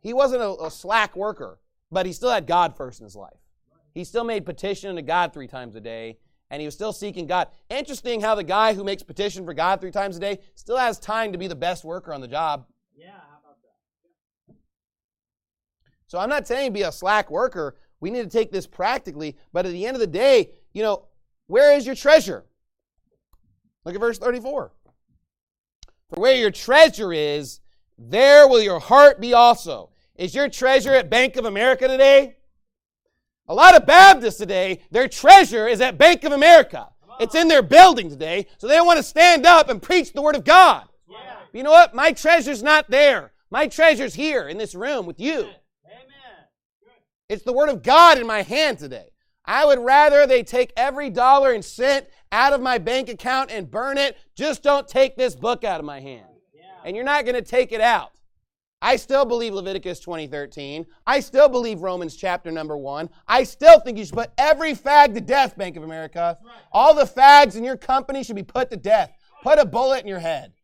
He wasn't a slack worker, but he still had God first in his life. He still made petition to God 3 times a day, and he was still seeking God. Interesting how the guy who makes petition for God 3 times a day still has time to be the best worker on the job. Yeah, how about that? So I'm not saying be a slack worker. We need to take this practically, but at the end of the day, where is your treasure? Look at verse 34. For where your treasure is, there will your heart be also. Is your treasure at Bank of America today? A lot of Baptists today, their treasure is at Bank of America. It's in their building today, so they don't want to stand up and preach the Word of God. Yeah. But you know what? My treasure's not there. My treasure's here in this room with you. Amen. It's the Word of God in my hand today. I would rather they take every dollar and cent out of my bank account and burn it. Just don't take this book out of my hand. Yeah. And you're not going to take it out. I still believe Leviticus 20:13. I still believe Romans chapter number 1. I still think you should put every fag to death, Bank of America. All the fags in your company should be put to death. Put a bullet in your head.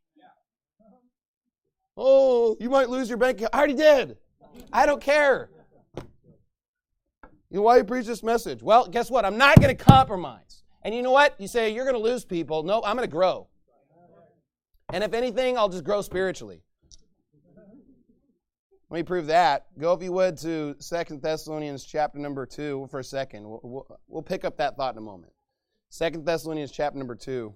Oh, you might lose your bank account. I already did. I don't care. Why you preach this message? Well, guess what? I'm not going to compromise. And you know what? You say, you're going to lose people. No, I'm going to grow. And if anything, I'll just grow spiritually. Let me prove that. Go, if you would, to 2 Thessalonians chapter number 2 for a second. We'll pick up that thought in a moment. 2 Thessalonians chapter number 2.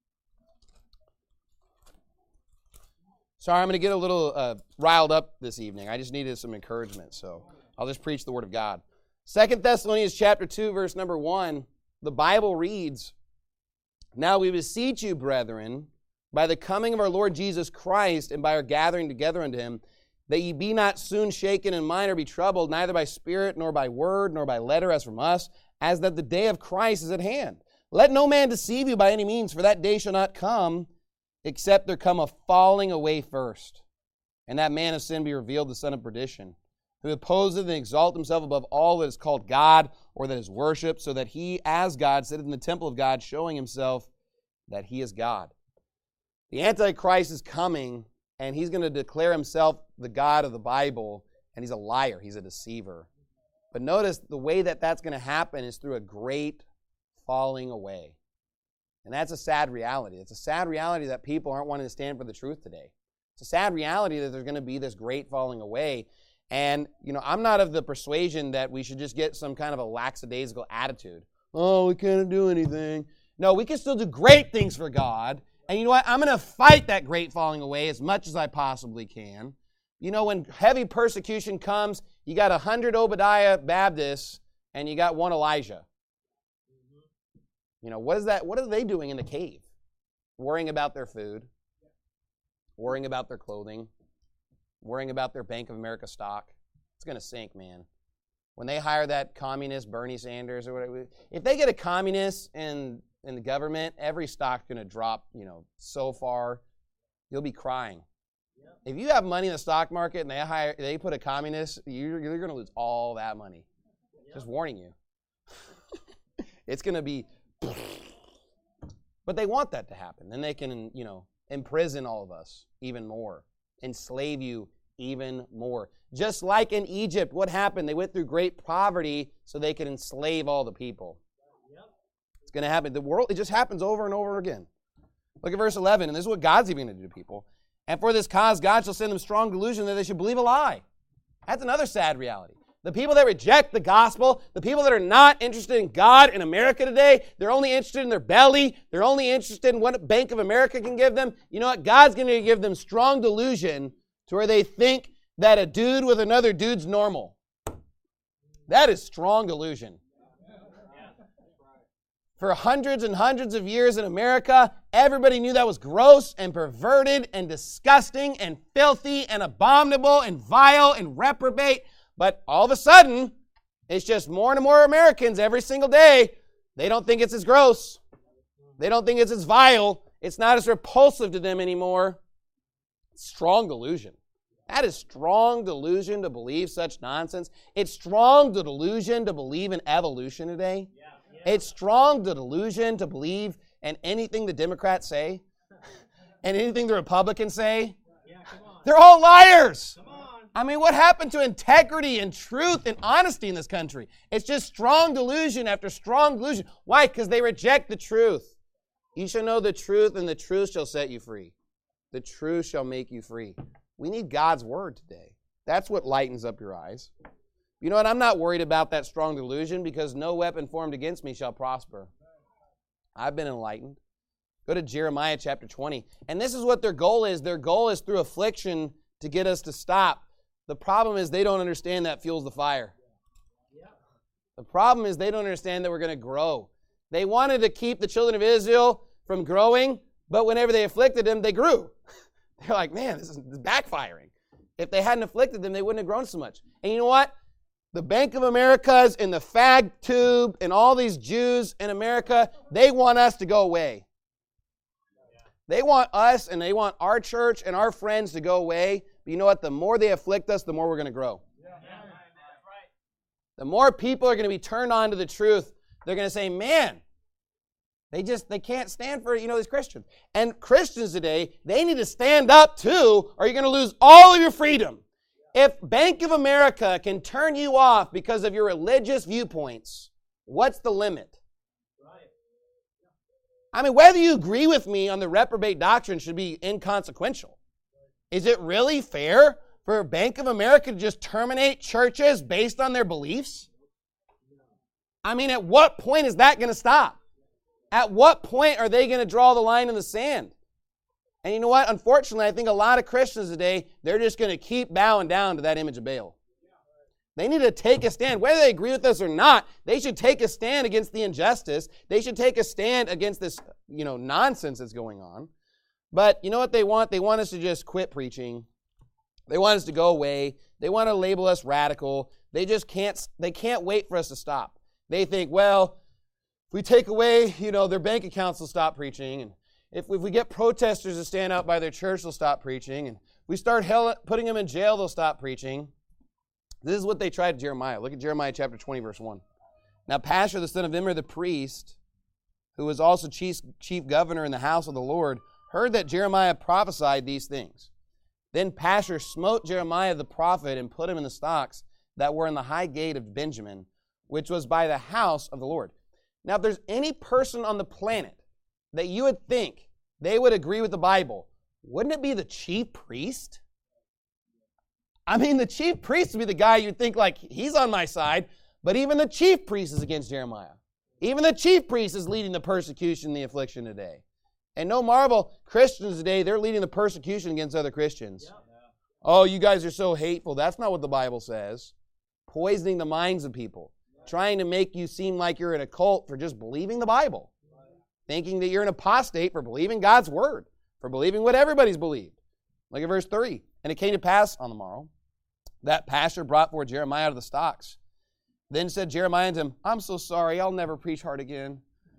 Sorry, I'm going to get a little riled up this evening. I just needed some encouragement, so I'll just preach the Word of God. 2 Thessalonians chapter 2, verse number 1, the Bible reads, Now we beseech you, brethren, by the coming of our Lord Jesus Christ and by our gathering together unto him, that ye be not soon shaken in mind or be troubled, neither by spirit, nor by word, nor by letter as from us, as that the day of Christ is at hand. Let no man deceive you by any means, for that day shall not come, except there come a falling away first, and that man of sin be revealed, the son of perdition, who opposeth and exalteth himself above all that is called God, or that is worshipped, so that he, as God, sitteth in the temple of God, showing himself that he is God. The Antichrist is coming, and he's going to declare himself the God of the Bible, and he's a liar. He's a deceiver. But notice the way that that's going to happen is through a great falling away. And that's a sad reality. It's a sad reality that people aren't wanting to stand for the truth today. It's a sad reality that there's going to be this great falling away. And, I'm not of the persuasion that we should just get some kind of a lackadaisical attitude. Oh, we can't do anything. No, we can still do great things for God. And you know what? I'm going to fight that great falling away as much as I possibly can. When heavy persecution comes, you got 100 Obadiah Baptists and you got 1 Elijah. What is that? What are they doing in the cave? Worrying about their food, worrying about their clothing, worrying about their Bank of America stock. It's going to sink, man. When they hire that communist Bernie Sanders or whatever, if they get a communist in the government, every stock's going to drop, so far, you'll be crying. Yep. If you have money in the stock market and they put a communist, you're going to lose all that money. Yep. Just warning you. It's going to be, but they want that to happen. Then they can, imprison all of us even more, enslave you even more. Just like in Egypt, what happened? They went through great poverty so they could enslave all the people. Going to happen. The world, it just happens over and over again. Look at verse 11, and this is what God's even going to do to people. And for this cause, God shall send them strong delusion that they should believe a lie. That's another sad reality. The people that reject the gospel, the people that are not interested in God in America today, they're only interested in their belly. They're only interested in what Bank of America can give them. You know what? God's going to give them strong delusion to where they think that a dude with another dude's normal. That is strong delusion. For hundreds and hundreds of years in America, everybody knew that was gross and perverted and disgusting and filthy and abominable and vile and reprobate. But all of a sudden, it's just more and more Americans every single day. They don't think it's as gross. They don't think it's as vile. It's not as repulsive to them anymore. Strong delusion. That is strong delusion to believe such nonsense. It's strong delusion to believe in evolution today. It's strong delusion to believe in anything the Democrats say and anything the Republicans say. They're all liars. I mean, what happened to integrity and truth and honesty in this country? It's just strong delusion after strong delusion. Why? Because they reject the truth. You shall know the truth, and the truth shall set you free. The truth shall make you free. We need God's word today. That's what lightens up your eyes. You know what? I'm not worried about that strong delusion because no weapon formed against me shall prosper. I've been enlightened. Go to Jeremiah chapter 20. And this is what their goal is. Their goal is through affliction to get us to stop. The problem is they don't understand that fuels the fire. The problem is they don't understand that we're going to grow. They wanted to keep the children of Israel from growing, but whenever they afflicted them, they grew. They're like, man, this is backfiring. If they hadn't afflicted them, they wouldn't have grown so much. And you know what? The Bank of Americas and the fag tube and all these Jews in America, they want us to go away. They want us and they want our church and our friends to go away. But you know what? The more they afflict us, the more we're going to grow. The more people are going to be turned on to the truth. They're going to say, man, they can't stand for, these Christians. And Christians today, they need to stand up too, or you're going to lose all of your freedom. If Bank of America can turn you off because of your religious viewpoints, what's the limit? I mean, whether you agree with me on the reprobate doctrine should be inconsequential. Is it really fair for Bank of America to just terminate churches based on their beliefs? I mean, at what point is that going to stop? At what point are they going to draw the line in the sand? And you know what? Unfortunately, I think a lot of Christians today, they're just going to keep bowing down to that image of Baal. They need to take a stand. Whether they agree with us or not, they should take a stand against the injustice. They should take a stand against this, nonsense that's going on. But you know what they want? They want us to just quit preaching. They want us to go away. They want to label us radical. They can't wait for us to stop. They think, well, if we take away, their bank accounts, will stop preaching. And if we get protesters to stand out by their church, they'll stop preaching. And if we start putting them in jail, they'll stop preaching. This is what they tried to Jeremiah. Look at Jeremiah chapter 20, verse 1. Now Pashur, the son of Immer the priest, who was also chief governor in the house of the Lord, heard that Jeremiah prophesied these things. Then Pashur smote Jeremiah the prophet and put him in the stocks that were in the high gate of Benjamin, which was by the house of the Lord. Now, if there's any person on the planet that you would think they would agree with the Bible, wouldn't it be the chief priest? I mean, the chief priest would be the guy you'd think, like, he's on my side, but even the chief priest is against Jeremiah. Even the chief priest is leading the persecution and the affliction today. And no marvel, Christians today, they're leading the persecution against other Christians. Yeah. Oh, you guys are so hateful. That's not what the Bible says. Poisoning the minds of people. Trying to make you seem like you're in a cult for just believing the Bible. Thinking that you're an apostate for believing God's word. For believing what everybody's believed. Look at verse 3. And it came to pass on the morrow that Pashur brought forth Jeremiah out of the stocks. Then said Jeremiah unto him, I'm so sorry, I'll never preach hard again.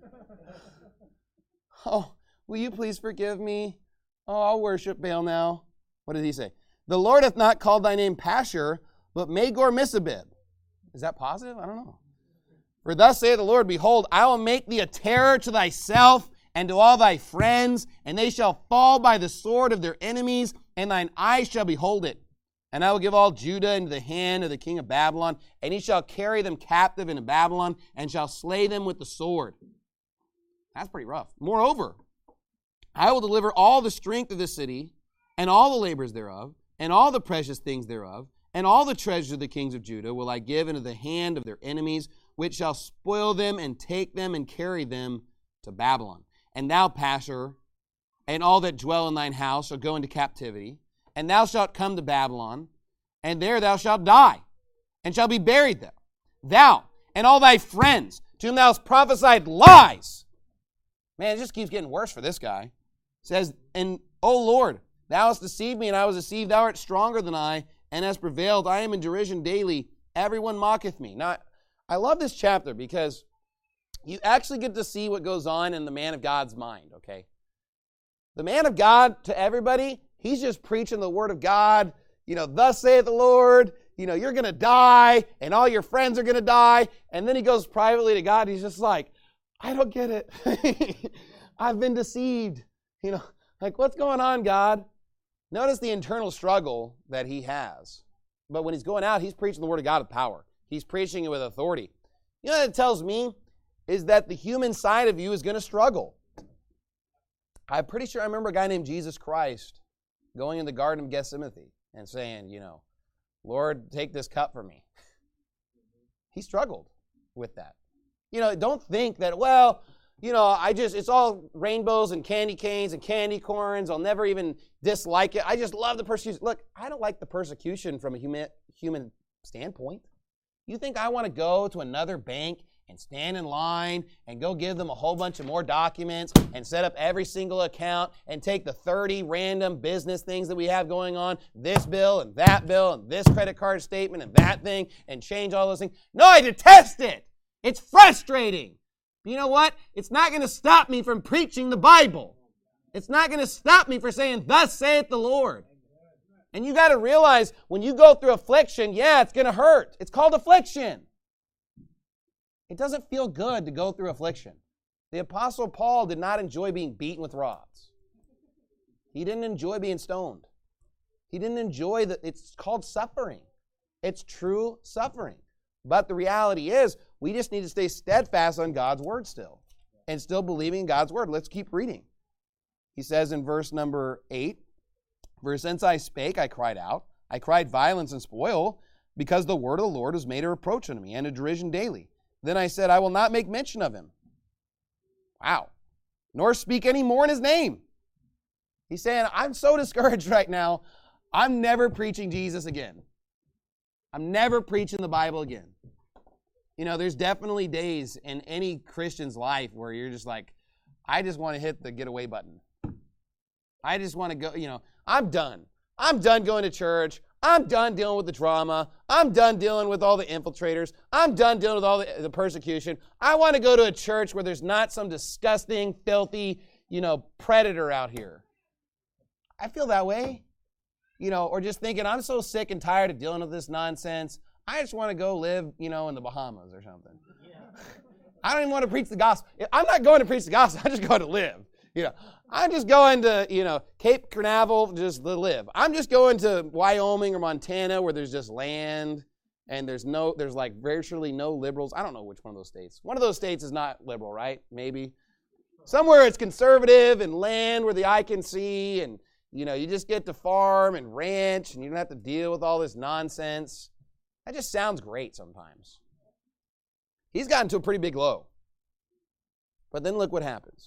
Oh, will you please forgive me? Oh, I'll worship Baal now. What did he say? The Lord hath not called thy name Pashur, but Magor Missabib. Is that positive? I don't know. For thus saith the Lord, behold, I will make thee a terror to thyself and to all thy friends, and they shall fall by the sword of their enemies, and thine eyes shall behold it. And I will give all Judah into the hand of the king of Babylon, and he shall carry them captive into Babylon, and shall slay them with the sword. That's pretty rough. Moreover, I will deliver all the strength of the city, and all the labors thereof, and all the precious things thereof, and all the treasures of the kings of Judah will I give into the hand of their enemies, which shall spoil them, and take them, and carry them to Babylon. And thou, Pashur, and all that dwell in thine house shall go into captivity, and thou shalt come to Babylon, and there thou shalt die, and shall be buried there. Thou and all thy friends, to whom thou hast prophesied lies. Man, it just keeps getting worse for this guy. It says, and, O Lord, thou hast deceived me, and I was deceived. Thou art stronger than I, and hast prevailed. I am in derision daily. Everyone mocketh me. Now, I love this chapter because you actually get to see what goes on in the man of God's mind, okay? The man of God, to everybody, he's just preaching the word of God. Thus saith the Lord, you're going to die, and all your friends are going to die. And then he goes privately to God. He's just like, I don't get it. I've been deceived. Like, what's going on, God? Notice the internal struggle that he has. But when he's going out, he's preaching the word of God with power. He's preaching it with authority. You know what it tells me? Is that the human side of you is going to struggle. I'm pretty sure I remember a guy named Jesus Christ going in the Garden of Gethsemane and saying, Lord, take this cup from me. He struggled with that. Don't think that, it's all rainbows and candy canes and candy corns. I'll never even dislike it. I just love the persecution. Look, I don't like the persecution from a human standpoint. You think I want to go to another bank and stand in line and go give them a whole bunch of more documents and set up every single account and take the 30 random business things that we have going on, this bill and this credit card statement and that thing, and change all those things? No, I detest it. It's frustrating. But you know what? It's not going to stop me from preaching the Bible. It's not going to stop me from saying, thus saith the Lord. And you got to realize when you go through affliction, it's going to hurt. It's called affliction. It doesn't feel good to go through affliction. The Apostle Paul did not enjoy being beaten with rods. He didn't enjoy being stoned. He didn't enjoy it's called suffering. It's true suffering. But the reality is, we just need to stay steadfast on God's word still, and still believing in God's word. Let's keep reading. He says in verse number 8, "For since I spake, I cried out. I cried violence and spoil, because the word of the Lord was made a reproach unto me, and a derision daily. Then I said, I will not make mention of him." Wow. "Nor speak any more in his name." He's saying, I'm so discouraged right now, I'm never preaching Jesus again. I'm never preaching the Bible again. There's definitely days in any Christian's life where you're just like, I just want to hit the get away button. I just want to go, I'm done. I'm done going to church. I'm done dealing with the drama. I'm done dealing with all the infiltrators. I'm done dealing with all the persecution. I want to go to a church where there's not some disgusting, filthy, predator out here. I feel that way. Or just thinking, I'm so sick and tired of dealing with this nonsense. I just want to go live, in the Bahamas or something. Yeah. I don't even want to preach the gospel. I'm not going to preach the gospel. I just go to live. I'm just going to, Cape Canaveral just to live. I'm just going to Wyoming or Montana where there's just land and there's like virtually no liberals. I don't know which one of those states. One of those states is not liberal, right? Maybe. Somewhere it's conservative and land where the eye can see, and, you just get to farm and ranch and you don't have to deal with all this nonsense. That just sounds great sometimes. He's gotten to a pretty big low. But then look what happens.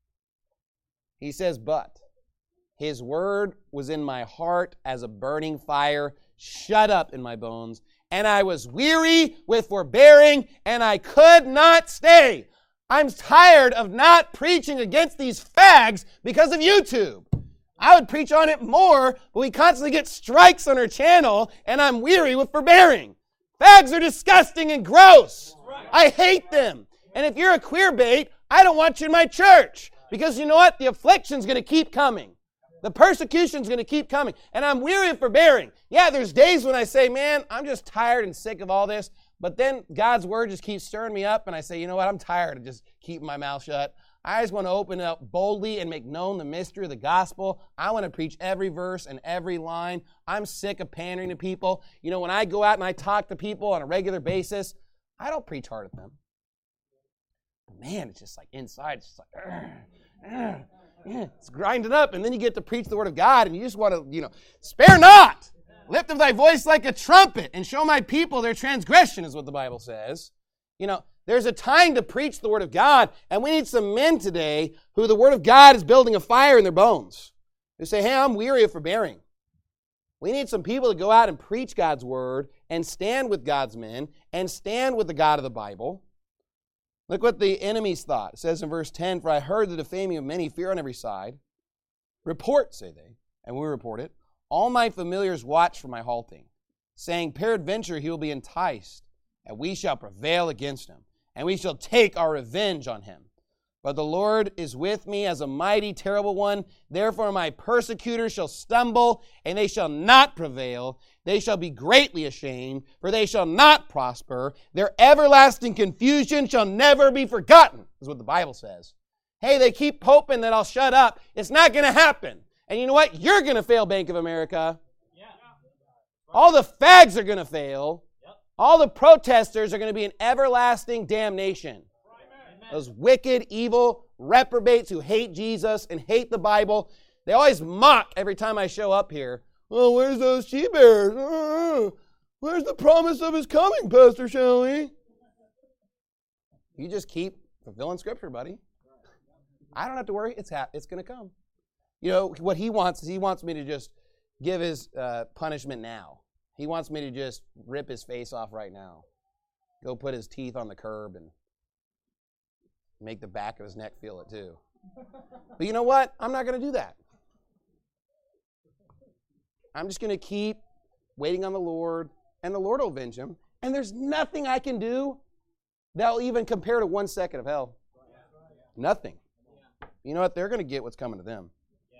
He says, "But his word was in my heart as a burning fire, shut up in my bones, and I was weary with forbearing, and I could not stay." I'm tired of not preaching against these fags because of YouTube. I would preach on it more, but we constantly get strikes on our channel, and I'm weary with forbearing. Fags are disgusting and gross. I hate them. And if you're a queer bait, I don't want you in my church. Because you know what? The affliction's going to keep coming. The persecution's going to keep coming. And I'm weary of forbearing. Yeah, there's days when I say, man, I'm just tired and sick of all this. But then God's word just keeps stirring me up, and I say, you know what? I'm tired of just keeping my mouth shut. I just want to open it up boldly and make known the mystery of the gospel. I want to preach every verse and every line. I'm sick of pandering to people. When I go out and I talk to people on a regular basis, I don't preach hard at them. But man, it's just like inside, it's just like, it's grinding up. And then you get to preach the word of God, and you just want to, spare not. Lift up thy voice like a trumpet and show my people their transgression, is what the Bible says. There's a time to preach the word of God, and we need some men today who the word of God is building a fire in their bones. Who say, hey, I'm weary of forbearing. We need some people to go out and preach God's word and stand with God's men and stand with the God of the Bible. Look what the enemies thought. It says in verse 10, "For I heard the defaming of many, fear on every side. Report, say they," and we report it. "All my familiars watch for my halting, saying, peradventure he will be enticed, and we shall prevail against him, and we shall take our revenge on him. But the Lord is with me as a mighty, terrible one. Therefore my persecutors shall stumble, and they shall not prevail. They shall be greatly ashamed, for they shall not prosper. Their everlasting confusion shall never be forgotten," is what the Bible says. Hey, they keep hoping that I'll shut up. It's not going to happen. And you know what? You're going to fail, Bank of America. All the fags are going to fail. All the protesters are going to be in everlasting damnation. Those wicked, evil reprobates who hate Jesus and hate the Bible. They always mock every time I show up here. Oh, where's those she-bears? Where's the promise of his coming, Pastor Shelley? You just keep fulfilling Scripture, buddy. I don't have to worry. It's going to come. You know, what he wants is he wants me to just give his punishment now. He wants me to just rip his face off right now. Go put his teeth on the curb and make the back of his neck feel it too. But you know what? I'm not going to do that. I'm just going to keep waiting on the Lord, and the Lord will avenge him. And there's nothing I can do that'll even compare to 1 second of hell. Nothing. You know what? They're going to get what's coming to them.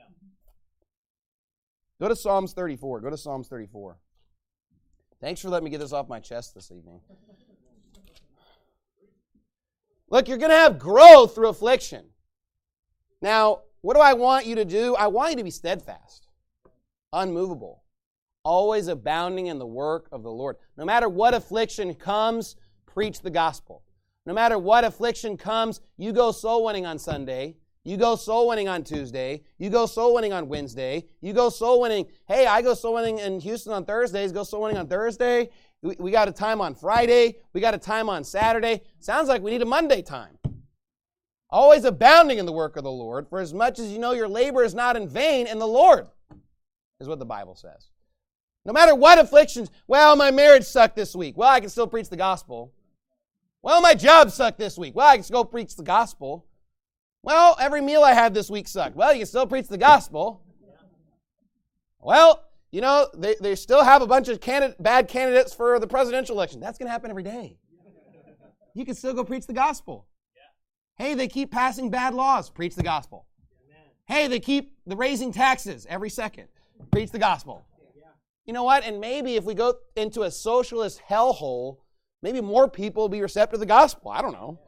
Go to Psalms 34. Go to Psalms 34. Thanks for letting me get this off my chest this evening. Look, you're going to have growth through affliction. Now, what do I want you to do? I want you to be steadfast, unmovable, always abounding in the work of the Lord. No matter what affliction comes, preach the gospel. No matter what affliction comes, you go soul winning on Sunday. You go soul winning on Tuesday. You go soul winning on Wednesday. You go soul winning. Hey, I go soul winning in Houston on Thursdays. Go soul winning on Thursday. We got a time on Friday. We got a time on Saturday. Sounds like we need a Monday time. Always abounding in the work of the Lord, for as much as you know your labor is not in vain in the Lord, is what the Bible says. No matter what afflictions, well, my marriage sucked this week. Well, I can still preach the gospel. Well, my job sucked this week. Well, I can still preach the gospel. Well, every meal I had this week sucked. Well, you can still preach the gospel. Well, you know, they still have a bunch of bad candidates for the presidential election. That's going to happen every day. You can still go preach the gospel. Hey, they keep passing bad laws. Preach the gospel. Hey, they keep raising taxes every second. Preach the gospel. You know what? And maybe if we go into a socialist hellhole, maybe more people will be receptive to the gospel. I don't know.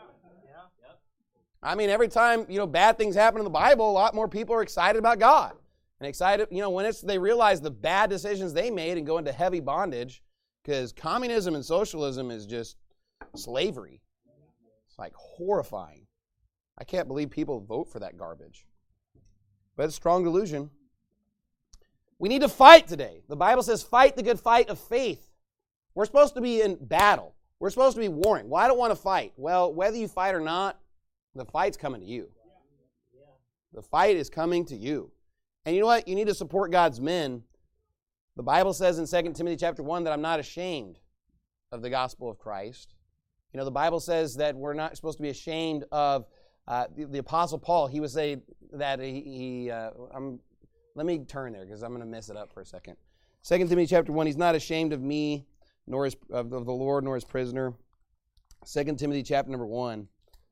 I mean, every time, bad things happen in the Bible, a lot more people are excited about God. And excited, when they realize the bad decisions they made and go into heavy bondage, because communism and socialism is just slavery. It's like horrifying. I can't believe people vote for that garbage. But it's strong delusion. We need to fight today. The Bible says, fight the good fight of faith. We're supposed to be in battle. We're supposed to be warring. Well, I don't want to fight. Well, whether you fight or not, the fight's coming to you. The fight is coming to you. And you know what? You need to support God's men. The Bible says in 2 Timothy chapter 1 that I'm not ashamed of the gospel of Christ. The Bible says that we're not supposed to be ashamed of the Apostle Paul. He would say that let me turn there because I'm going to mess it up for a second. 2 Timothy chapter 1, he's not ashamed of me, nor of the Lord, nor his prisoner. 2 Timothy chapter number 1.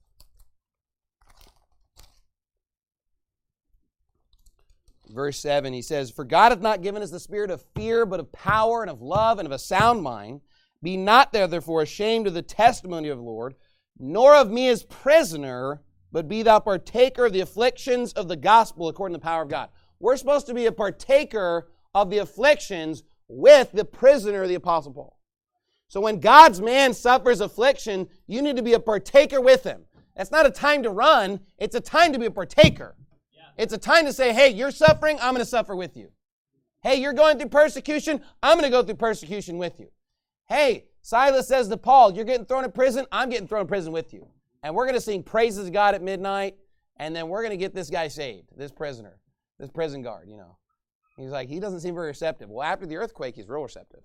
Verse 7, he says, "For God hath not given us the spirit of fear, but of power and of love and of a sound mind. Be not therefore ashamed of the testimony of the Lord, nor of me as prisoner, but be thou partaker of the afflictions of the gospel according to the power of God." We're supposed to be a partaker of the afflictions with the prisoner, the Apostle Paul. So when God's man suffers affliction, you need to be a partaker with him. That's not a time to run. It's a time to be a partaker. It's a time to say, hey, you're suffering, I'm going to suffer with you. Hey, you're going through persecution, I'm going to go through persecution with you. Hey, Silas says to Paul, you're getting thrown in prison, I'm getting thrown in prison with you. And we're going to sing praises to God at midnight, and then we're going to get this guy saved, this prisoner, this prison guard, He's like, he doesn't seem very receptive. Well, after the earthquake, he's real receptive,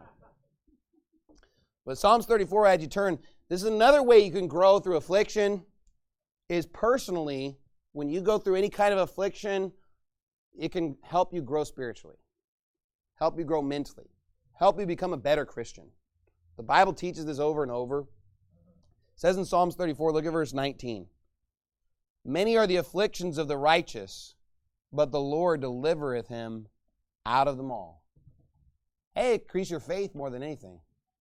But Psalms 34, as you turn, this is another way you can grow through affliction, is personally, when you go through any kind of affliction, it can help you grow spiritually, help you grow mentally, help you become a better Christian. The Bible teaches this over and over. It says in Psalms 34, look at verse 19. "Many are the afflictions of the righteous, but the Lord delivereth him out of them all." Hey, increase your faith more than anything.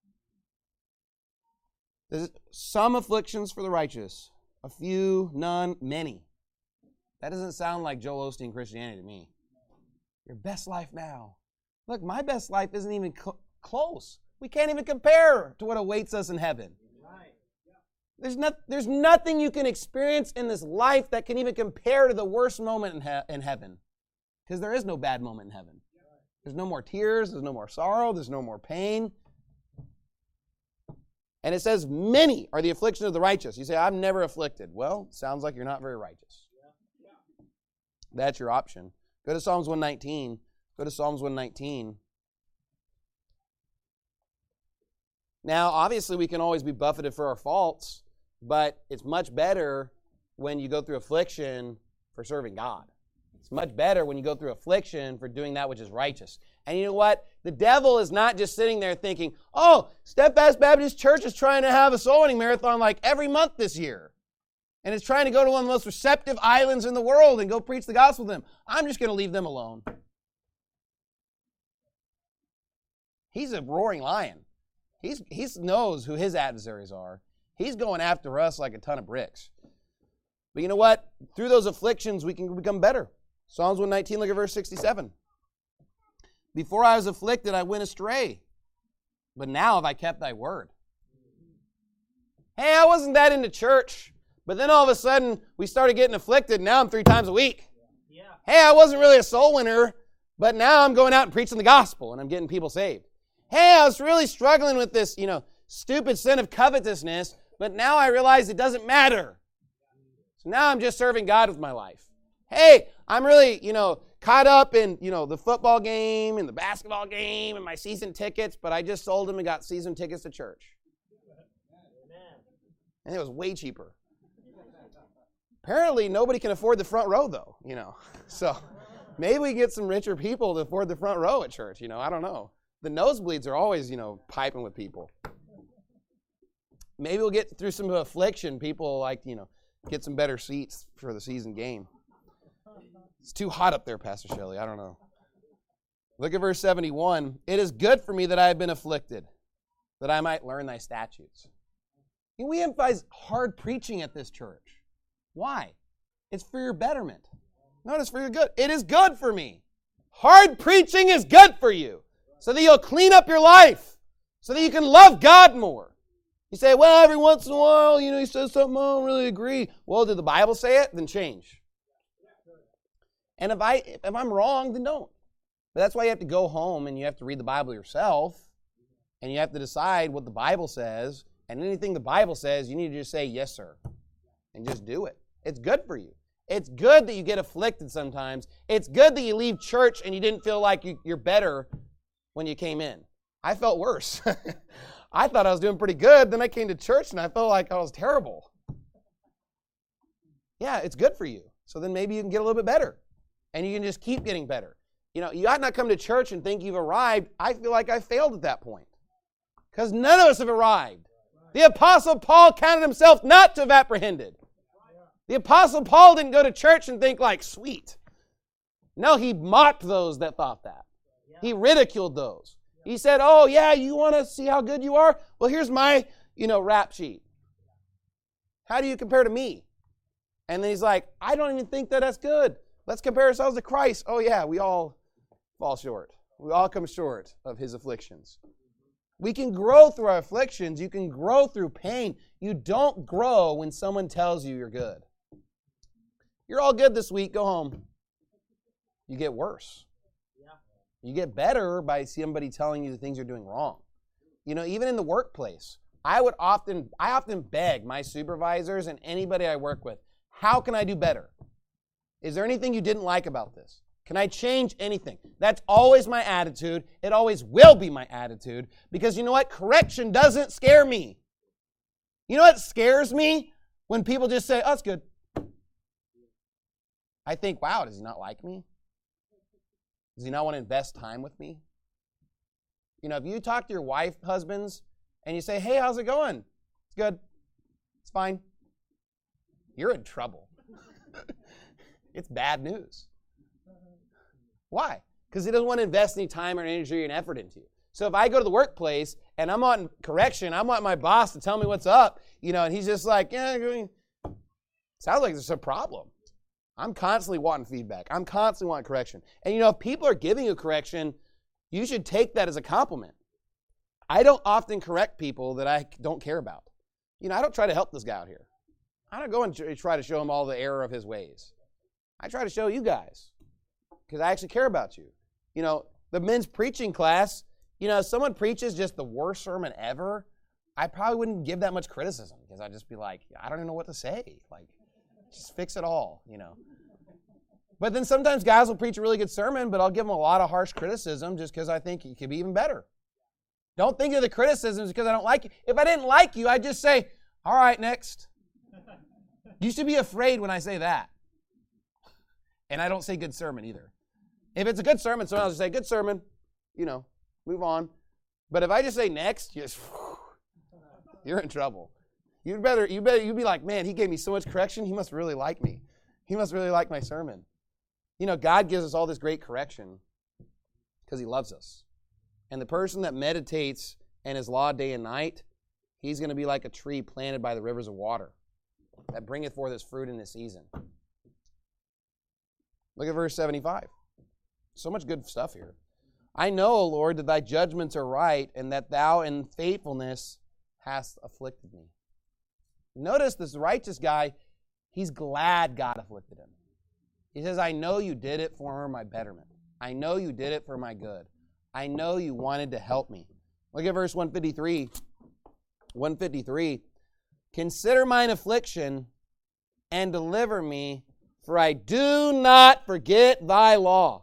There's some afflictions for the righteous, a few, none, many. That doesn't sound like Joel Osteen Christianity to me. Your best life now. Look, my best life isn't even close. We can't even compare to what awaits us in heaven. There's nothing you can experience in this life that can even compare to the worst moment in heaven. Because there is no bad moment in heaven. There's no more tears. There's no more sorrow. There's no more pain. And it says, many are the afflictions of the righteous. You say, I'm never afflicted. Well, sounds like you're not very righteous. That's your option. Go to Psalms 119. Go to Psalms 119. Now, obviously, we can always be buffeted for our faults, but it's much better when you go through affliction for serving God. It's much better when you go through affliction for doing that which is righteous. And you know what? The devil is not just sitting there thinking, oh, Steadfast Baptist Church is trying to have a soul winning marathon like every month this year. And it's trying to go to one of the most receptive islands in the world and go preach the gospel to them. I'm just going to leave them alone. He's a roaring lion. He knows who his adversaries are. He's going after us like a ton of bricks. But you know what? Through those afflictions, we can become better. Psalms 119, look at verse 67. Before I was afflicted, I went astray. But now have I kept thy word. Hey, I wasn't that into church. But then all of a sudden, we started getting afflicted. Now I'm 3 times a week. Yeah. Hey, I wasn't really a soul winner. But now I'm going out and preaching the gospel. And I'm getting people saved. Hey, I was really struggling with this, stupid sin of covetousness. But now I realize it doesn't matter. So now I'm just serving God with my life. Hey, I'm really, caught up in, the football game and the basketball game and my season tickets, but I just sold them and got season tickets to church. And it was way cheaper. Apparently, nobody can afford the front row, though, So maybe we get some richer people to afford the front row at church, I don't know. The nosebleeds are always, piping with people. Maybe we'll get through some affliction. People like, get some better seats for the season game. It's too hot up there, Pastor Shelley. I don't know. Look at verse 71. It is good for me that I have been afflicted, that I might learn thy statutes. We emphasize hard preaching at this church. Why? It's for your betterment. No, it's for your good. It is good for me. Hard preaching is good for you, so that you'll clean up your life, so that you can love God more. You say, well, every once in a while, he says something I don't really agree. Well, did the Bible say it? Then change. And if I'm wrong, then don't. But that's why you have to go home and you have to read the Bible yourself, and you have to decide what the Bible says. And anything the Bible says, you need to just say, yes, sir, and just do it. It's good for you. It's good that you get afflicted sometimes. It's good that you leave church and you didn't feel like you're better when you came in. I felt worse. I thought I was doing pretty good. Then I came to church and I felt like I was terrible. Yeah, it's good for you. So then maybe you can get a little bit better. And you can just keep getting better. You ought not come to church and think you've arrived. I feel like I failed at that point. Because none of us have arrived. The Apostle Paul counted himself not to have apprehended. The Apostle Paul didn't go to church and think like, sweet. No, he mocked those that thought that. He ridiculed those. He said, oh, yeah, you want to see how good you are? Well, here's my, rap sheet. How do you compare to me? And then he's like, I don't even think that's good. Let's compare ourselves to Christ. Oh, yeah, we all fall short. We all come short of his afflictions. We can grow through our afflictions. You can grow through pain. You don't grow when someone tells you you're good. You're all good this week. Go home. You get worse. You get better by somebody telling you the things you're doing wrong. Even in the workplace, I often beg my supervisors and anybody I work with, how can I do better? Is there anything you didn't like about this? Can I change anything? That's always my attitude. It always will be my attitude. Because you know what? Correction doesn't scare me. You know what scares me? When people just say, oh, it's good. I think, wow, does he not like me? Does he not want to invest time with me? If you talk to your wife, husbands, and you say, hey, how's it going? It's good. It's fine. You're in trouble. It's bad news. Why? Because he doesn't want to invest any time or energy and effort into you. So if I go to the workplace and I'm on correction, I want my boss to tell me what's up, and he's just like, yeah, sounds like there's a problem. I'm constantly wanting feedback. I'm constantly wanting correction. And if people are giving you correction, You should take that as a compliment. I don't often correct people that I don't care about. I don't try to help this guy out here. I don't go and try to show him all the error of his ways. I try to show you guys because I actually care about you. The men's preaching class, if someone preaches just the worst sermon ever, I probably wouldn't give that much criticism because I'd just be like, I don't even know what to say. Like, just fix it all, But then sometimes guys will preach a really good sermon, but I'll give them a lot of harsh criticism just because I think it could be even better. Don't think of the criticisms because I don't like you. If I didn't like you, I'd just say, all right, next. You should be afraid when I say that. And I don't say good sermon either. If it's a good sermon, someone else will say, good sermon, move on. But if I just say next, you're in trouble. You'd be like, man, he gave me so much correction, he must really like me. He must really like my sermon. God gives us all this great correction because he loves us. And the person that meditates in his law day and night, he's going to be like a tree planted by the rivers of water that bringeth forth his fruit in his season. Look at verse 75. So much good stuff here. I know, O Lord, that thy judgments are right, and that thou in faithfulness hast afflicted me. Notice this righteous guy, he's glad God afflicted him. He says, I know you did it for my betterment. I know you did it for my good. I know you wanted to help me. Look at verse 153. 153. Consider mine affliction and deliver me, for I do not forget thy law.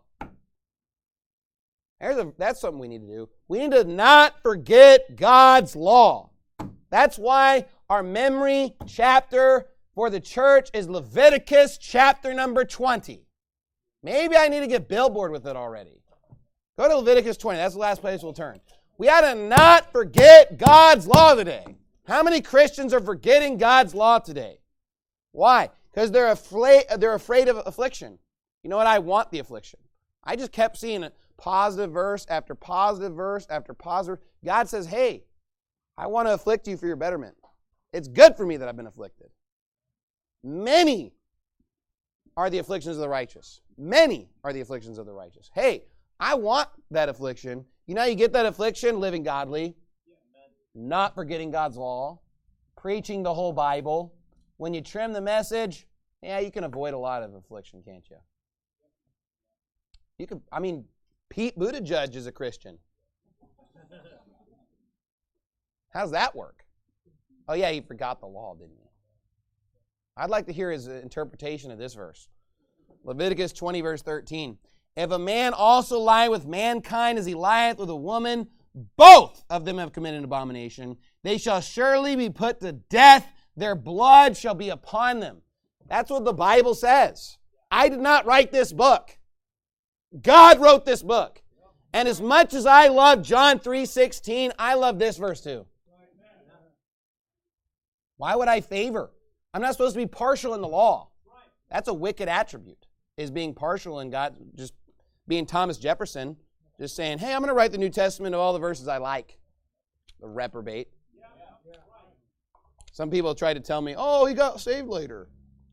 That's something we need to do. We need to not forget God's law. That's why our memory chapter for the church is Leviticus chapter number 20. Maybe I need to get billboard with it already. Go to Leviticus 20. That's the last place we'll turn. We ought to not forget God's law today. How many Christians are forgetting God's law today? Why? Because they're afraid of affliction. You know what? I want the affliction. I just kept seeing it. Positive verse after positive verse after positive. God says, hey, I want to afflict you for your betterment. It's good for me that I've been afflicted. Many are the afflictions of the righteous. Many are the afflictions of the righteous. Hey, I want that affliction. You know how you get that affliction? Living godly, not forgetting God's law, preaching the whole Bible. When you trim the message, you can avoid a lot of affliction, can't you? Pete Buttigieg is a Christian. How's that work? Oh yeah, he forgot the law, didn't he? I'd like to hear his interpretation of this verse. Leviticus 20, verse 13. If a man also lie with mankind as he lieth with a woman, both of them have committed an abomination. They shall surely be put to death. Their blood shall be upon them. That's what the Bible says. I did not write this book. God wrote this book. And as much as I love John 3:16, I love this verse too. Why would I favor? I'm not supposed to be partial in the law. That's a wicked attribute, is being partial in God, just being Thomas Jefferson, just saying, hey, I'm going to write the New Testament of all the verses I like. The reprobate. Some people try to tell me, oh, he got saved later.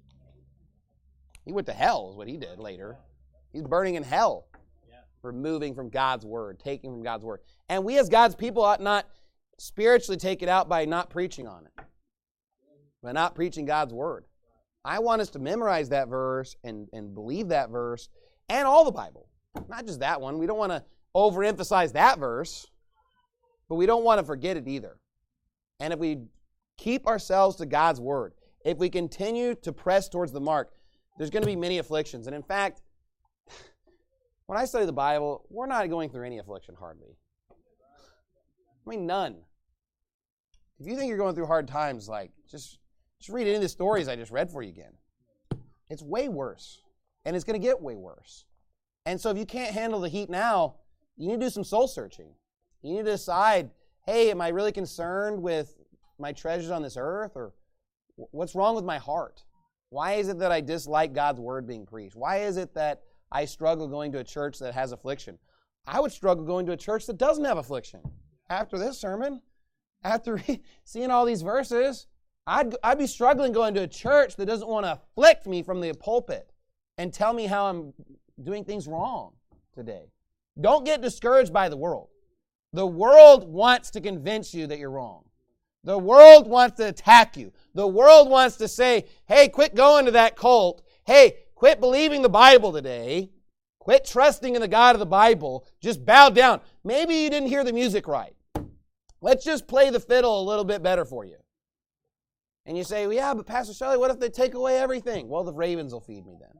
He went to hell is what he did later. He's burning in hell for moving from God's word, taking from God's word. And we as God's people ought not spiritually take it out by not preaching on it, by not preaching God's word. I want us to memorize that verse and believe that verse and all the Bible, not just that one. We don't want to overemphasize that verse, but we don't want to forget it either. And if we keep ourselves to God's word, if we continue to press towards the mark, there's going to be many afflictions. And in fact, when I study the Bible, we're not going through any affliction hardly. None. If you think you're going through hard times, just read any of the stories I just read for you again. It's way worse. And it's going to get way worse. And so if you can't handle the heat now, you need to do some soul searching. You need to decide, hey, am I really concerned with my treasures on this earth? Or what's wrong with my heart? Why is it that I dislike God's word being preached? Why is it that I struggle going to a church that has affliction? I would struggle going to a church that doesn't have affliction. After this sermon, after seeing all these verses, I'd be struggling going to a church that doesn't want to afflict me from the pulpit and tell me how I'm doing things wrong today. Don't get discouraged by the world. The world wants to convince you that you're wrong. The world wants to attack you. The world wants to say, hey, quit going to that cult. Hey, quit believing the Bible today. Quit trusting in the God of the Bible. Just bow down. Maybe you didn't hear the music right. Let's just play the fiddle a little bit better for you. And you say, well, yeah, but Pastor Shelley, what if they take away everything? Well, the ravens will feed me then.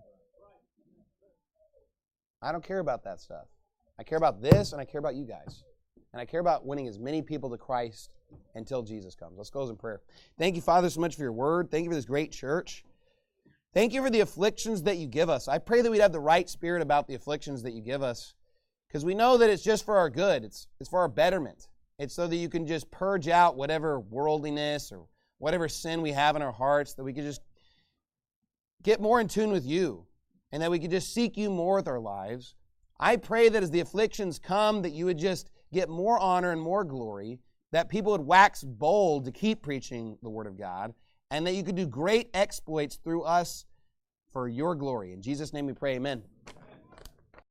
I don't care about that stuff. I care about this, and I care about you guys. And I care about winning as many people to Christ until Jesus comes. Let's close in prayer. Thank you, Father, so much for your word. Thank you for this great church. Thank you for the afflictions that you give us. I pray that we'd have the right spirit about the afflictions that you give us, because we know that it's just for our good. It's for our betterment. It's so that you can just purge out whatever worldliness or whatever sin we have in our hearts, that we could just get more in tune with you, and that we could just seek you more with our lives. I pray that as the afflictions come, that you would just get more honor and more glory, that people would wax bold to keep preaching the Word of God, and that you could do great exploits through us for your glory. In Jesus' name we pray, amen.